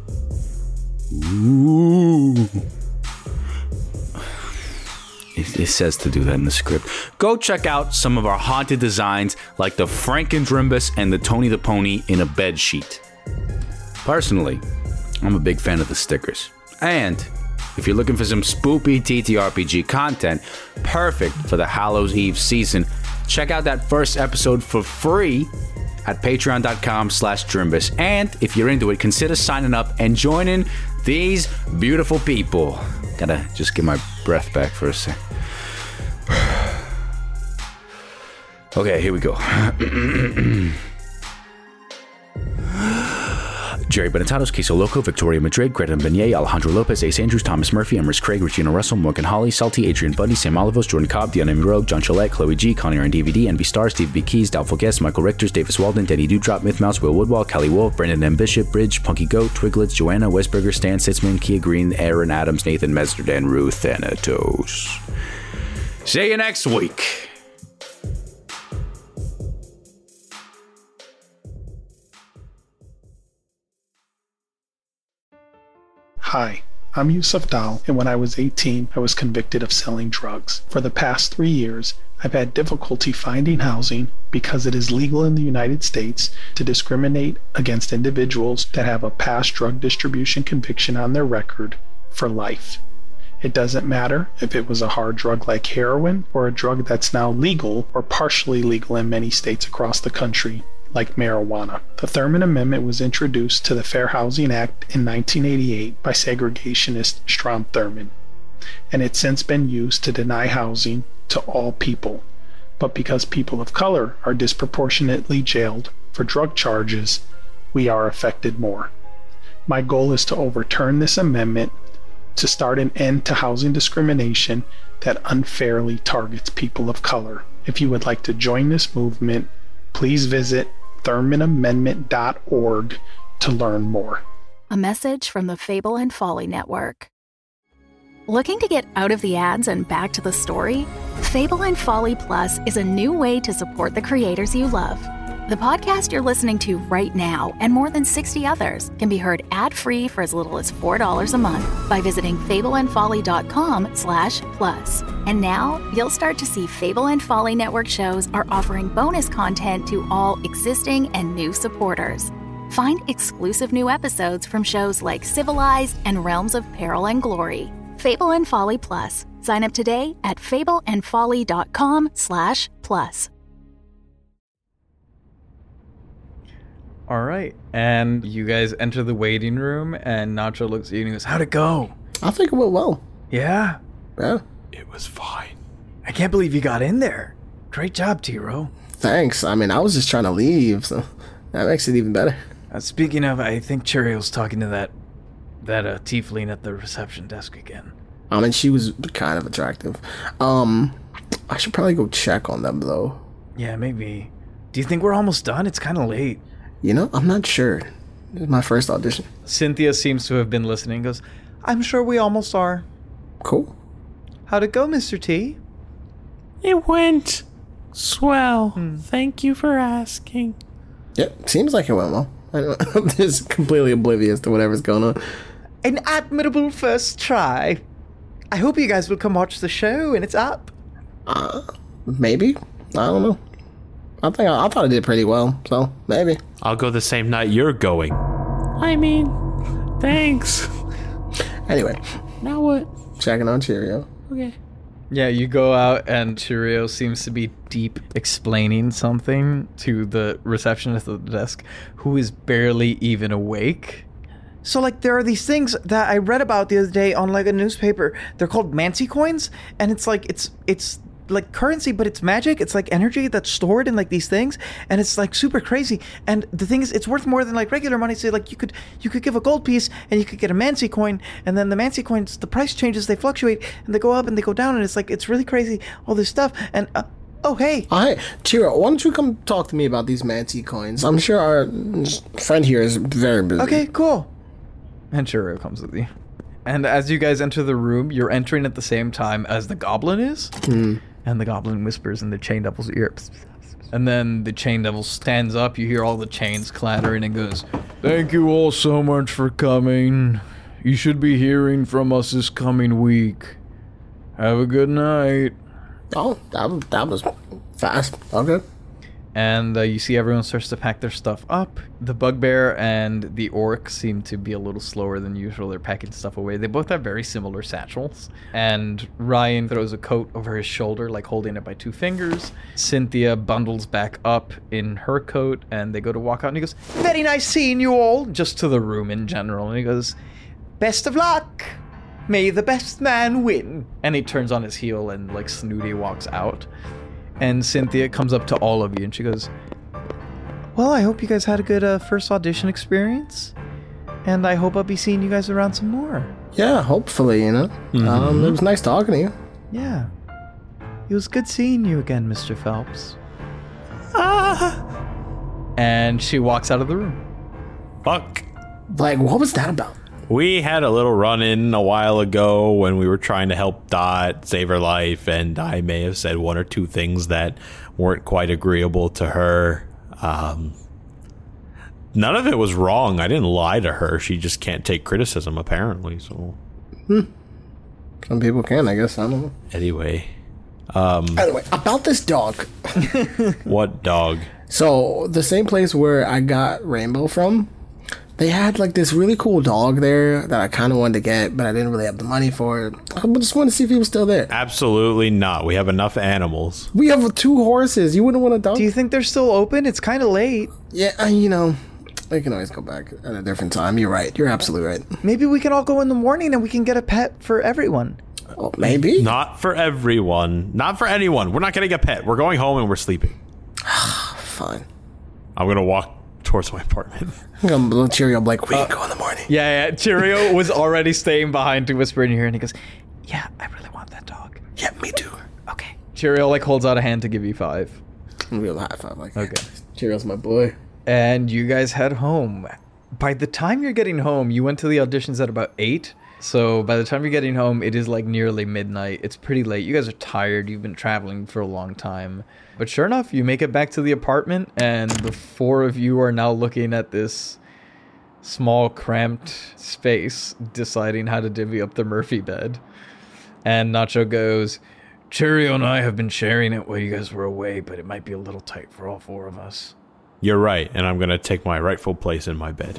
Ooh. It, it says to do that in the script. Go check out some of our haunted designs like the Frankendrimbus and the Tony the Pony in a bed sheet. Personally, I'm a big fan of the stickers. And if you're looking for some spoopy T T R P G content, perfect for the Hallows Eve season, check out that first episode for free at patreon.com slash Drimbus. And if you're into it, consider signing up and joining these beautiful people. Gotta just get my breath back for a sec. Okay, here we go. Jerry Benetatos, Queso Loco, Victoria Madrid, Greta Beignet, Alejandro Lopez, Ace Andrews, Thomas Murphy, Emrys Craig, Regina Russell, Morgan Holly, Salty, Adrian Bundy, Sam Olivos, Jordan Cobb, The Enemy Rogue, John Cholette, Chloe G, Connie R and D V D, N B Star, Steve B. Keys, Doubtful Guest, Michael Richters, Davis Walden, Denny Dewdrop, Myth Mouse, Will Woodwall, Kelly Wolf, Brandon M. Bishop, Bridge, Punky Goat, Twiglets, Joanna, Westberger, Stan Sitzman, Kia Green, Aaron Adams, Nathan Mesderdan, Ruth Thanatos. See you next week. Hi, I'm Yusuf Dal, and when I was eighteen, I was convicted of selling drugs. For the past three years, I've had difficulty finding housing because it is legal in the United States to discriminate against individuals that have a past drug distribution conviction on their record for life. It doesn't matter if it was a hard drug like heroin or a drug that's now legal or partially legal in many states across the country, like marijuana. The Thurman Amendment was introduced to the Fair Housing Act in nineteen eighty-eight by segregationist Strom Thurmond, and it's since been used to deny housing to all people. But because people of color are disproportionately jailed for drug charges, we are affected more. My goal is to overturn this amendment to start an end to housing discrimination that unfairly targets people of color. If you would like to join this movement, please visit thurman amendment dot org to learn more. A message from the Fable and Folly Network. Looking to get out of the ads and back to the story? Fable and Folly Plus is a new way to support the creators you love. The podcast you're listening to right now and more than sixty others can be heard ad-free for as little as four dollars a month by visiting fableandfolly.com slash plus. And now you'll start to see Fable and Folly Network shows are offering bonus content to all existing and new supporters. Find exclusive new episodes from shows like Civilized and Realms of Peril and Glory. Fable and Folly Plus. Sign up today at fableandfolly.com slash plus. All right, and you guys enter the waiting room, and Nacho looks at you and he goes, "How'd it go?" I think it went well. Yeah? Yeah. It was fine. I can't believe you got in there. Great job, T-Row. Thanks. I mean, I was just trying to leave, so that makes it even better. Uh, speaking of, I think Cheerio's talking to that that uh, tiefling at the reception desk again. I mean, she was kind of attractive. Um, I should probably go check on them, though. Yeah, maybe. Do you think we're almost done? It's kind of late. You know, I'm not sure. This is my first audition. Cynthia seems to have been listening and goes, "I'm sure we almost are." Cool. How'd it go, Mister T? It went swell. Hmm. Thank you for asking. Yeah, seems like it went well. I don't, I'm just completely oblivious to whatever's going on. An admirable first try. I hope you guys will come watch the show when it's up. Uh, maybe. I don't know. I think I, I thought I did pretty well, so maybe. I'll go the same night you're going. I mean, thanks. Anyway. Now what? Checking on Cheerio. Okay. Yeah, you go out and Cheerio seems to be deep explaining something to the receptionist at the desk, who is barely even awake. So, like, there are these things that I read about the other day on, like, a newspaper. They're called Mancy coins, and it's like, it's, it's, like currency, but it's magic. It's like energy that's stored in like these things, and it's like super crazy. And the thing is, it's worth more than like regular money. So like you could you could give a gold piece and you could get a Mancy coin, and then the Mancy coins, the price changes, they fluctuate and they go up and they go down, and it's like it's really crazy, all this stuff. And uh, oh hey, hi, Chiro, why don't you come talk to me about these Mancy coins? I'm sure our friend here is very busy. Okay, cool. And Chiro comes with you. And as you guys enter the room, you're entering at the same time as the goblin is. Hmm. And the goblin whispers in the chain devil's ear. And then the chain devil stands up. You hear all the chains clattering and goes, "Thank you all so much for coming. You should be hearing from us this coming week. Have a good night." Oh, that, that was fast. Okay. And uh, you see everyone starts to pack their stuff up. The bugbear and the orc seem to be a little slower than usual. They're packing stuff away. They both have very similar satchels. And Ryan throws a coat over his shoulder, like holding it by two fingers. Cynthia bundles back up in her coat, and they go to walk out. And he goes, very nice seeing you all, just to the room in general. And he goes, best of luck. May the best man win. And he turns on his heel and, like, Snooty walks out. And Cynthia comes up to all of you and she goes, well, I hope you guys had a good uh, first audition experience. And I hope I'll be seeing you guys around some more. Yeah, hopefully, you know. Mm-hmm. Um, it was nice talking to you. Yeah. It was good seeing you again, Mister Phelps. Ah! And she walks out of the room. Fuck. Like, what was that about? We had a little run-in a while ago when we were trying to help Dot save her life, and I may have said one or two things that weren't quite agreeable to her. Um, none of it was wrong. I didn't lie to her. She just can't take criticism, apparently. So, hmm. Some people can, I guess. I don't know. Anyway. Um, anyway, about this dog. What dog? So, the same place where I got Rainbow from, they had like this really cool dog there that I kind of wanted to get, but I didn't really have the money for it. I just wanted to see if he was still there. Absolutely not. We have enough animals. We have two horses. You wouldn't want a dog? Do you think they're still open? It's kind of late. Yeah, uh, you know, I can always go back at a different time. You're right. You're absolutely right. Maybe we can all go in the morning and we can get a pet for everyone. Well, maybe. Not for everyone. Not for anyone. We're not getting a pet. We're going home and we're sleeping. Fine. I'm going to walk towards my apartment. I'm going to Cheerio like, we uh, can go in the morning. Yeah, yeah. Cheerio was already staying behind to whisper in your ear, and he goes, yeah, I really want that dog. Yeah, me too. Okay. Cheerio, like, holds out a hand to give you five. Real high five, like, okay. Cheerio's my boy. And you guys head home. By the time you're getting home, you went to the auditions at about eight. So by the time you're getting home, it is like nearly midnight. It's pretty late. You guys are tired. You've been traveling for a long time. But sure enough, you make it back to the apartment, and the four of you are now looking at this small, cramped space, deciding how to divvy up the Murphy bed. And Nacho goes, Cheerio and I have been sharing it while you guys were away, but it might be a little tight for all four of us. You're right, and I'm going to take my rightful place in my bed.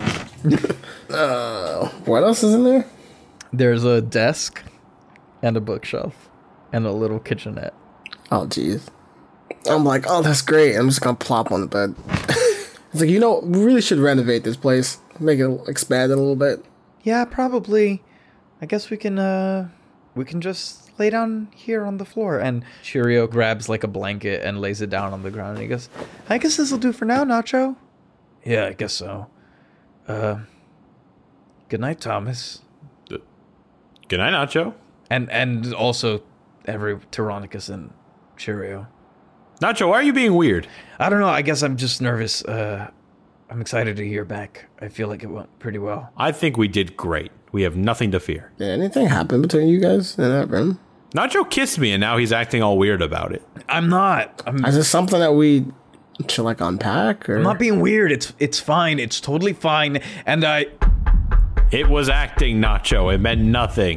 uh, what else is in there? There's a desk and a bookshelf and a little kitchenette. Oh, jeez. I'm like, oh, that's great. I'm just going to plop on the bed. It's like, you know, we really should renovate this place. Make it expand it a little bit. Yeah, probably. I guess we can, uh, we can just lay down here on the floor. And Cheerio grabs like a blanket and lays it down on the ground. And he goes, I guess this will do for now, Nacho. Yeah, I guess so. Uh, good night, Thomas. Good night, Nacho. And and also every Tyrannicus and Cheerio. Nacho, why are you being weird? I don't know. I guess I'm just nervous. Uh, I'm excited to hear back. I feel like it went pretty well. I think we did great. We have nothing to fear. Did anything happen between you guys in that room? Nacho kissed me, and now he's acting all weird about it. I'm not. I'm, Is this something that we should like unpack? Or? I'm not being weird. It's it's fine. It's totally fine. And I... It was acting, Nacho. It meant nothing.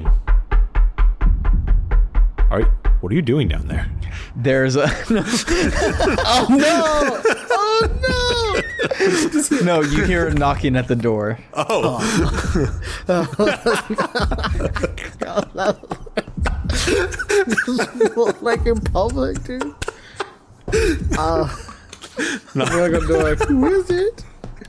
All right. What are you doing down there? There's a... Oh, no! Oh, no! No, you hear knocking at the door. Oh. Oh. Like in public, dude. Uh, no. Like, who is it?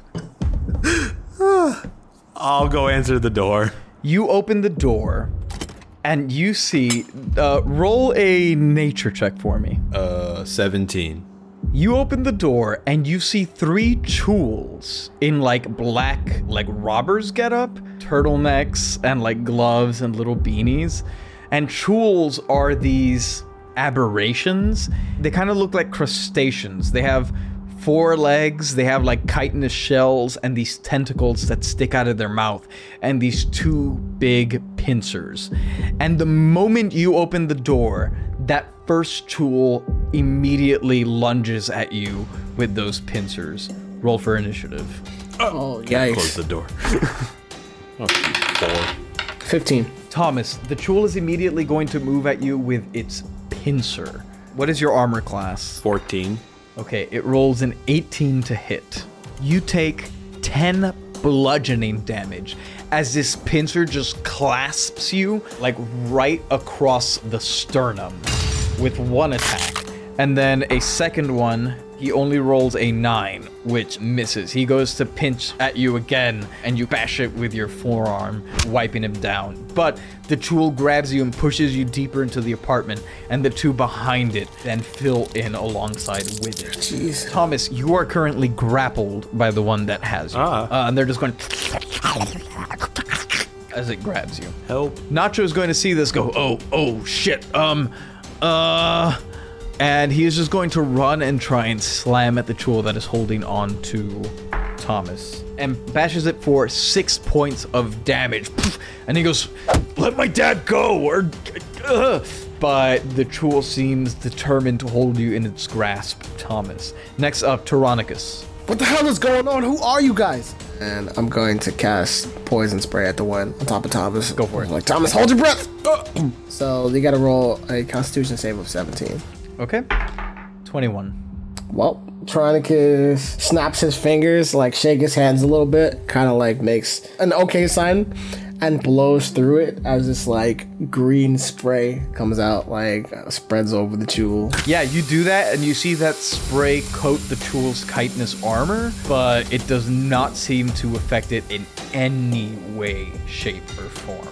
I'll go answer the door. You open the door, and you see... Uh, roll a nature check for me. Uh, seventeen. You open the door, and you see three chools in, like, black, like, robbers getup, turtlenecks, and, like, gloves and little beanies. And chools are these aberrations. They kind of look like crustaceans. They have four legs, they have like chitinous shells and these tentacles that stick out of their mouth and these two big pincers. And the moment you open the door, that first chool immediately lunges at you with those pincers. Roll for initiative. Oh, yikes. Close the door. Oh, four. fifteen. Thomas, the chool is immediately going to move at you with its pincer. What is your armor class? fourteen. Okay, it rolls an eighteen to hit. You take ten bludgeoning damage as this pincer just clasps you like right across the sternum with one attack. And then a second one, he only rolls a nine, which misses. He goes to pinch at you again, and you bash it with your forearm, wiping him down. But the tool grabs you and pushes you deeper into the apartment, and the two behind it then fill in alongside with it. Jeez. Thomas, you are currently grappled by the one that has you. Ah. Uh, and they're just going as it grabs you. Help. Nacho's going to see this go, oh, oh, shit, um, uh... And he is just going to run and try and slam at the tool that is holding on to Thomas. And bashes it for six points of damage. And he goes, let my dad go, or... Uh. But the tool seems determined to hold you in its grasp, Thomas. Next up, Tyrannicus. What the hell is going on? Who are you guys? And I'm going to cast Poison Spray at the one on top of Thomas. Go for it. Like, Thomas, hold your breath! So you gotta roll a Constitution save of seventeen. Okay. twenty-one. Well, Tyrannicus snaps his fingers, like shake his hands a little bit, kind of like makes an okay sign, and blows through it as this like green spray comes out, like uh, spreads over the tool. Yeah, you do that, and you see that spray coat the tool's chitinous armor, but it does not seem to affect it in any way, shape, or form.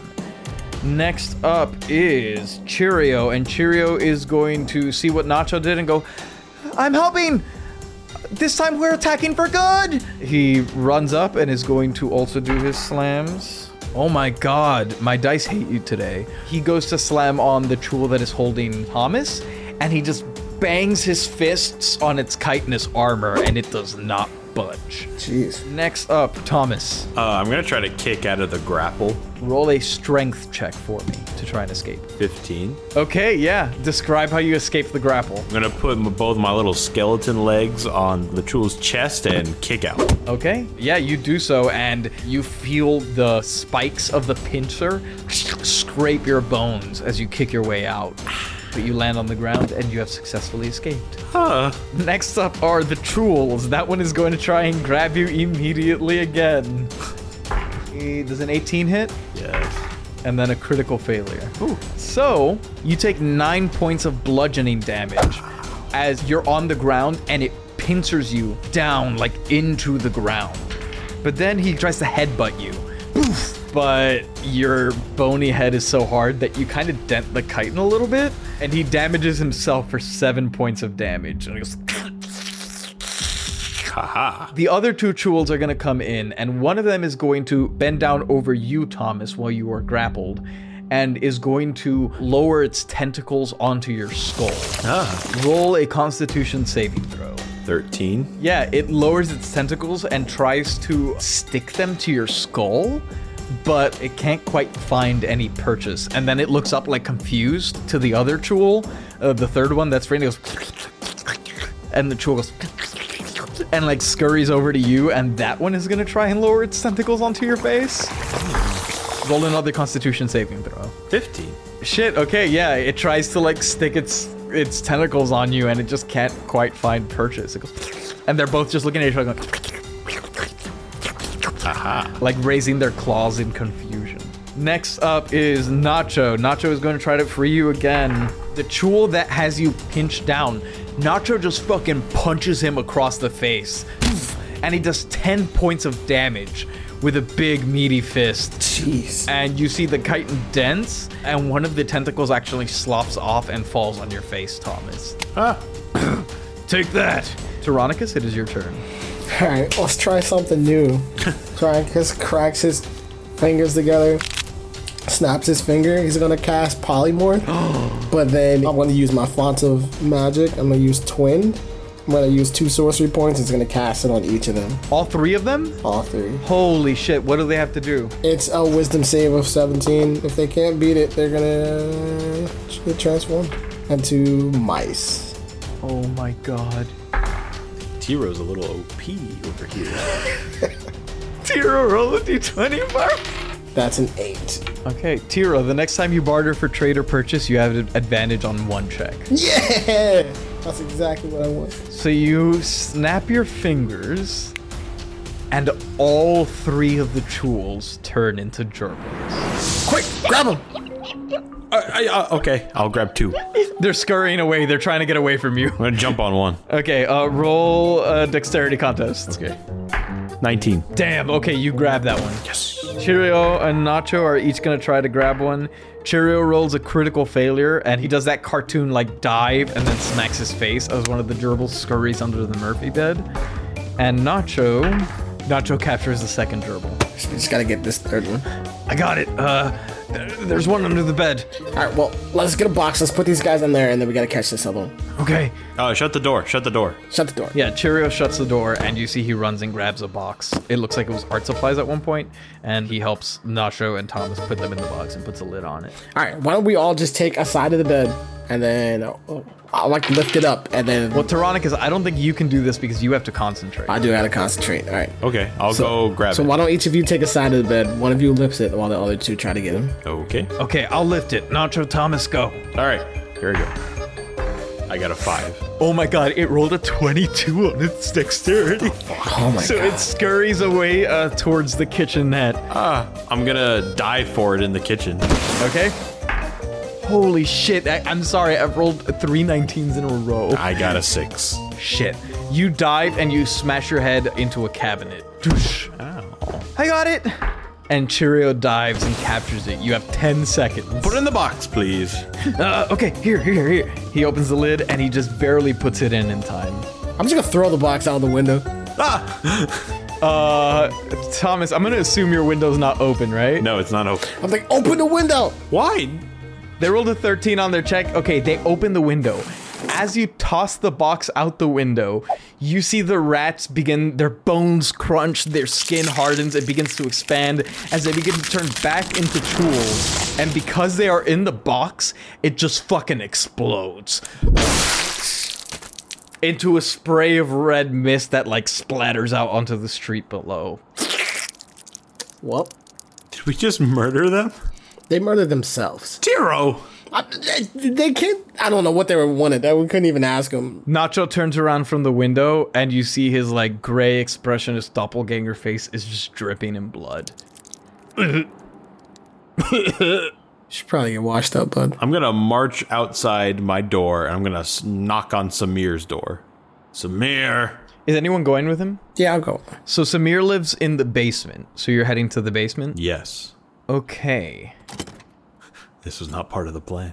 Next up is Cheerio, and Cheerio is going to see what Nacho did and go, I'm helping! This time we're attacking for good! He runs up and is going to also do his slams. Oh my god, my dice hate you today. He goes to slam on the tool that is holding Thomas, and he just bangs his fists on its chitinous armor, and it does not budge. Jeez. Next up, Thomas. Uh, I'm gonna try to kick out of the grapple. Roll a strength check for me to try and escape. fifteen. Okay, yeah. Describe how you escape the grapple. I'm gonna put m- both my little skeleton legs on the tool's chest and kick out. Okay, yeah, you do so, and you feel the spikes of the pincer scrape your bones as you kick your way out. But you land on the ground and you have successfully escaped. Huh. Next up are the tools. That one is going to try and grab you immediately again. Does an eighteen hit? Yes. And then a critical failure. Ooh. So, you take nine points of bludgeoning damage as you're on the ground and it pincers you down, like into the ground. But then he tries to headbutt you. Poof! But your bony head is so hard that you kind of dent the chitin a little bit, and he damages himself for seven points of damage. And he goes, haha. The other two tools are going to come in, and one of them is going to bend down over you, Thomas, while you are grappled, and is going to lower its tentacles onto your skull. Ah. Roll a Constitution saving throw. thirteen. Yeah, it lowers its tentacles and tries to stick them to your skull, but it can't quite find any purchase. And then it looks up like confused to the other tool, uh, the third one that's ready, goes, and the tool goes, and like scurries over to you, and that one is gonna try and lower its tentacles onto your face. Roll another Constitution saving throw. fifteen. Shit, okay, yeah, it tries to like stick its its tentacles on you, and it just can't quite find purchase. It goes, and they're both just looking at each other going, Aha. like raising their claws in confusion. Next up is Nacho. Nacho is going to try to free you again. The tool that has you pinched down, Nacho just fucking punches him across the face. And he does ten points of damage with a big meaty fist. Jeez. And you see the chitin dents, and one of the tentacles actually slops off and falls on your face, Thomas. Ah. Take that. Tyrannicus, it is your turn. Alright, let's try something new. Tyrannicus cracks his fingers together, snaps his finger. He's gonna cast Polymorph, but then I'm gonna use my font of magic. I'm gonna use Twin. I'm gonna use two sorcery points. It's gonna cast it on each of them. All three of them? All three. Holy shit, what do they have to do? It's a wisdom save of seventeen. If they can't beat it, they're gonna get transformed into mice. Oh my god. Tiro's a little O P over here. Tiro, roll a d twenty bar. That's an eight. Okay, Tiro, the next time you barter for trade or purchase, you have an advantage on one check. Yeah! That's exactly what I want. So you snap your fingers, and all three of the tools turn into gerbils. Quick, grab them! Uh, I, uh, okay, I'll grab two. They're scurrying away. They're trying to get away from you. I'm gonna jump on one. Okay, uh, roll a dexterity contest. Okay. nineteen. Damn, okay, you grab that one. Yes. Cheerio and Nacho are each gonna try to grab one. Cheerio rolls a critical failure, and he does that cartoon like dive and then smacks his face as one of the gerbils scurries under the Murphy bed. And Nacho, Nacho captures the second gerbil. Just gotta get this third one. I got it. Uh, there's one under the bed. All right, well, let's get a box. Let's put these guys in there, and then we gotta catch this other one. Okay. Oh, shut the door. Shut the door. Shut the door. Yeah, Cheerio shuts the door, and you see he runs and grabs a box. It looks like it was art supplies at one point, and he helps Nacho and Thomas put them in the box and puts a lid on it. All right, why don't we all just take a side of the bed, and then oh, I'll like lift it up, and then... Well, Tyrannicus, I don't think you can do this because you have to concentrate. I do have to concentrate. All right. Okay, I'll so, go grab so it. So why don't each of you take a side of the bed, one of you lifts it while the other two try to get him. Okay. Okay, I'll lift it. Nacho, Thomas, go. All right, here we go. I got a five. Oh my god, it rolled a twenty-two on its dexterity. Oh my so god. So it scurries away uh, towards the kitchenette. Ah, I'm gonna dive for it in the kitchen. Okay. Holy shit, I, I'm sorry, I've rolled three nineteens in a row. I got a six. Shit. You dive and you smash your head into a cabinet. Doosh. Ow. I got it! And Cheerio dives and captures it. You have ten seconds. Put it in the box, please. Uh, okay, here, here, here. He opens the lid and he just barely puts it in in time. I'm just gonna throw the box out the window. Ah! uh, Thomas, I'm gonna assume your window's not open, right? No, it's not open. I'm like, open the window! Why? They rolled a thirteen on their check. Okay, they open the window. As you toss the box out the window, you see the rats begin, their bones crunch, their skin hardens, it begins to expand as they begin to turn back into tools. And because they are in the box, it just fucking explodes. Into a spray of red mist that like splatters out onto the street below. Well, did we just murder them? They murdered themselves. Tiro! I, they, they can't. I don't know what they were wanted. We couldn't even ask them. Nacho turns around from the window, and you see his like gray expressionist doppelganger face is just dripping in blood. You should probably get washed up, bud. I'm gonna march outside my door, and I'm gonna knock on Samir's door. Samir! Is anyone going with him? Yeah, I'll go. So Samir lives in the basement. So you're heading to the basement? Yes. Okay. This was not part of the plan.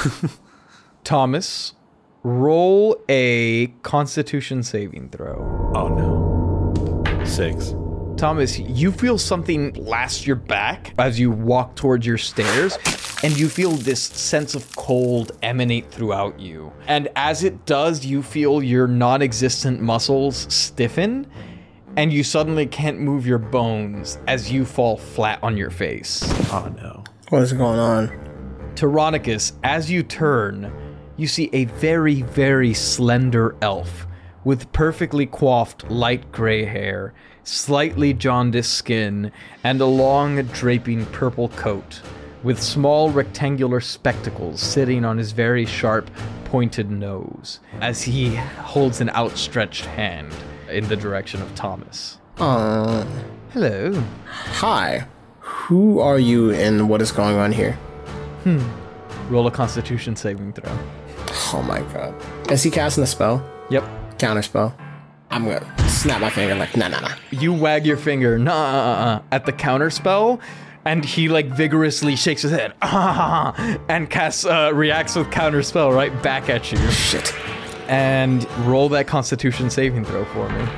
Thomas, roll a Constitution saving throw. Oh no. Six. Thomas, you feel something blast your back as you walk towards your stairs, and you feel this sense of cold emanate throughout you. And as it does, you feel your non-existent muscles stiffen, and you suddenly can't move your bones as you fall flat on your face. Oh no. What is going on? Tyrannicus, as you turn, you see a very, very slender elf with perfectly coiffed light gray hair, slightly jaundiced skin, and a long, draping purple coat, with small rectangular spectacles sitting on his very sharp, pointed nose, as he holds an outstretched hand in the direction of Thomas. Uh, Hello. Hi. Who are you and what is going on here? Hmm. Roll a Constitution saving throw. Oh my god. Is he casting a spell? Yep. Counter spell. I'm gonna snap my finger like, nah, nah, nah. You wag your finger, nah, uh, uh, at the counter spell, and he like vigorously shakes his head, ah, and casts, uh, reacts with counter spell right back at you. Shit. And roll that Constitution saving throw for me.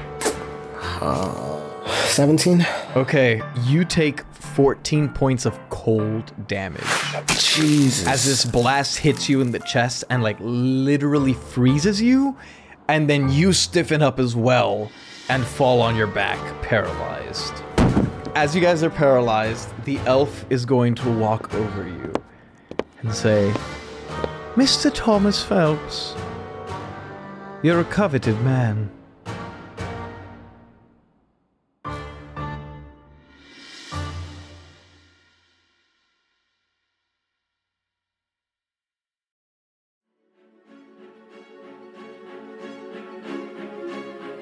Uh, seventeen. Okay, you take fourteen points of cold damage. Jesus. As this blast hits you in the chest and like literally freezes you, and then you stiffen up as well and fall on your back, paralyzed. As you guys are paralyzed, the elf is going to walk over you and say, Mister Thomas Phelps, you're a coveted man.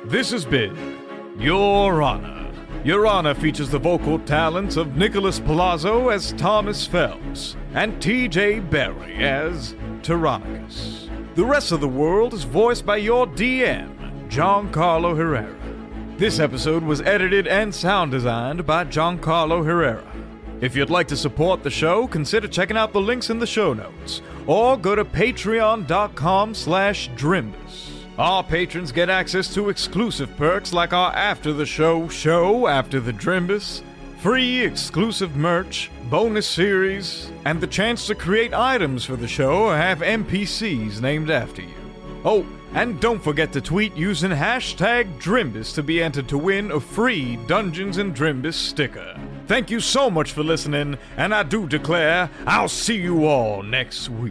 this has been Your Honor. Your Honor features the vocal talents of Nicholas Palazzo as Thomas Phelps and T J Berry as Tyrannicus. The rest of the world is voiced by your D M, Giancarlo Herrera. This episode was edited and sound designed by Giancarlo Herrera. If you'd like to support the show, consider checking out the links in the show notes, or go to patreon.com slash Drimbus. Our patrons get access to exclusive perks like our After the Show show After the Drimbus, free exclusive merch, bonus series, and the chance to create items for the show or have N P Cs named after you. Oh, and don't forget to tweet using hashtag Drimbus to be entered to win a free Dungeons and Drimbus sticker. Thank you so much for listening, and I do declare I'll see you all next week.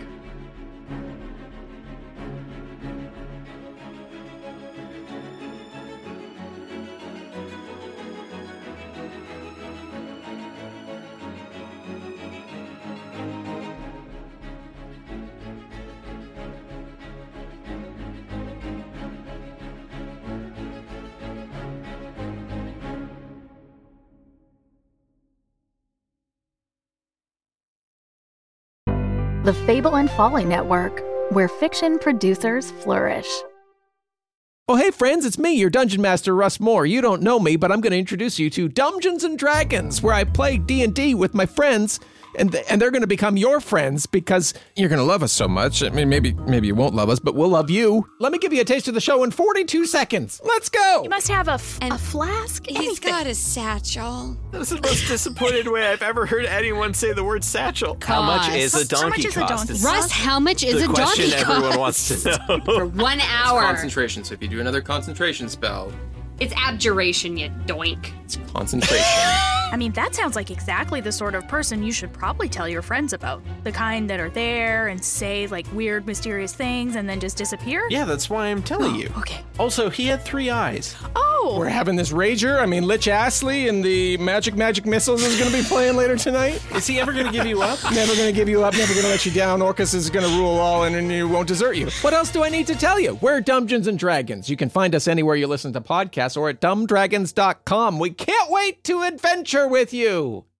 The Fable and Folly Network, where fiction producers flourish. Oh, hey, friends, it's me, your Dungeon Master, Russ Moore. You don't know me, but I'm going to introduce you to Dungeons and Dragons, where I play D and D with my friends, and th- and they're going to become your friends because you're going to love us so much. I mean, maybe maybe you won't love us, but we'll love you. Let me give you a taste of the show in forty-two seconds. Let's go! You must have a, f- a flask. He's anything. got a satchel. That's the most disappointed way I've ever heard anyone say the word satchel. How much is a donkey How much is a cost? donkey? Russ, how much is the a donkey question everyone wants to know. For one hour. It's concentration, so if you do another concentration spell... It's abjuration, you doink. It's concentration. I mean, that sounds like exactly the sort of person you should probably tell your friends about. The kind that are there and say, like, weird, mysterious things and then just disappear. Yeah, that's why I'm telling you. Okay. Also, he had three eyes. Oh! We're having this rager. I mean, Lich Astley and the Magic Magic Missiles is going to be playing later tonight. Is he ever going to give you up? Never going to give you up, never going to let you down. Orcus is going to rule all and, and he won't desert you. What else do I need to tell you? We're Dungeons and Dragons. You can find us anywhere you listen to podcasts or at dumb dragons dot com. We can't wait to adventure with you.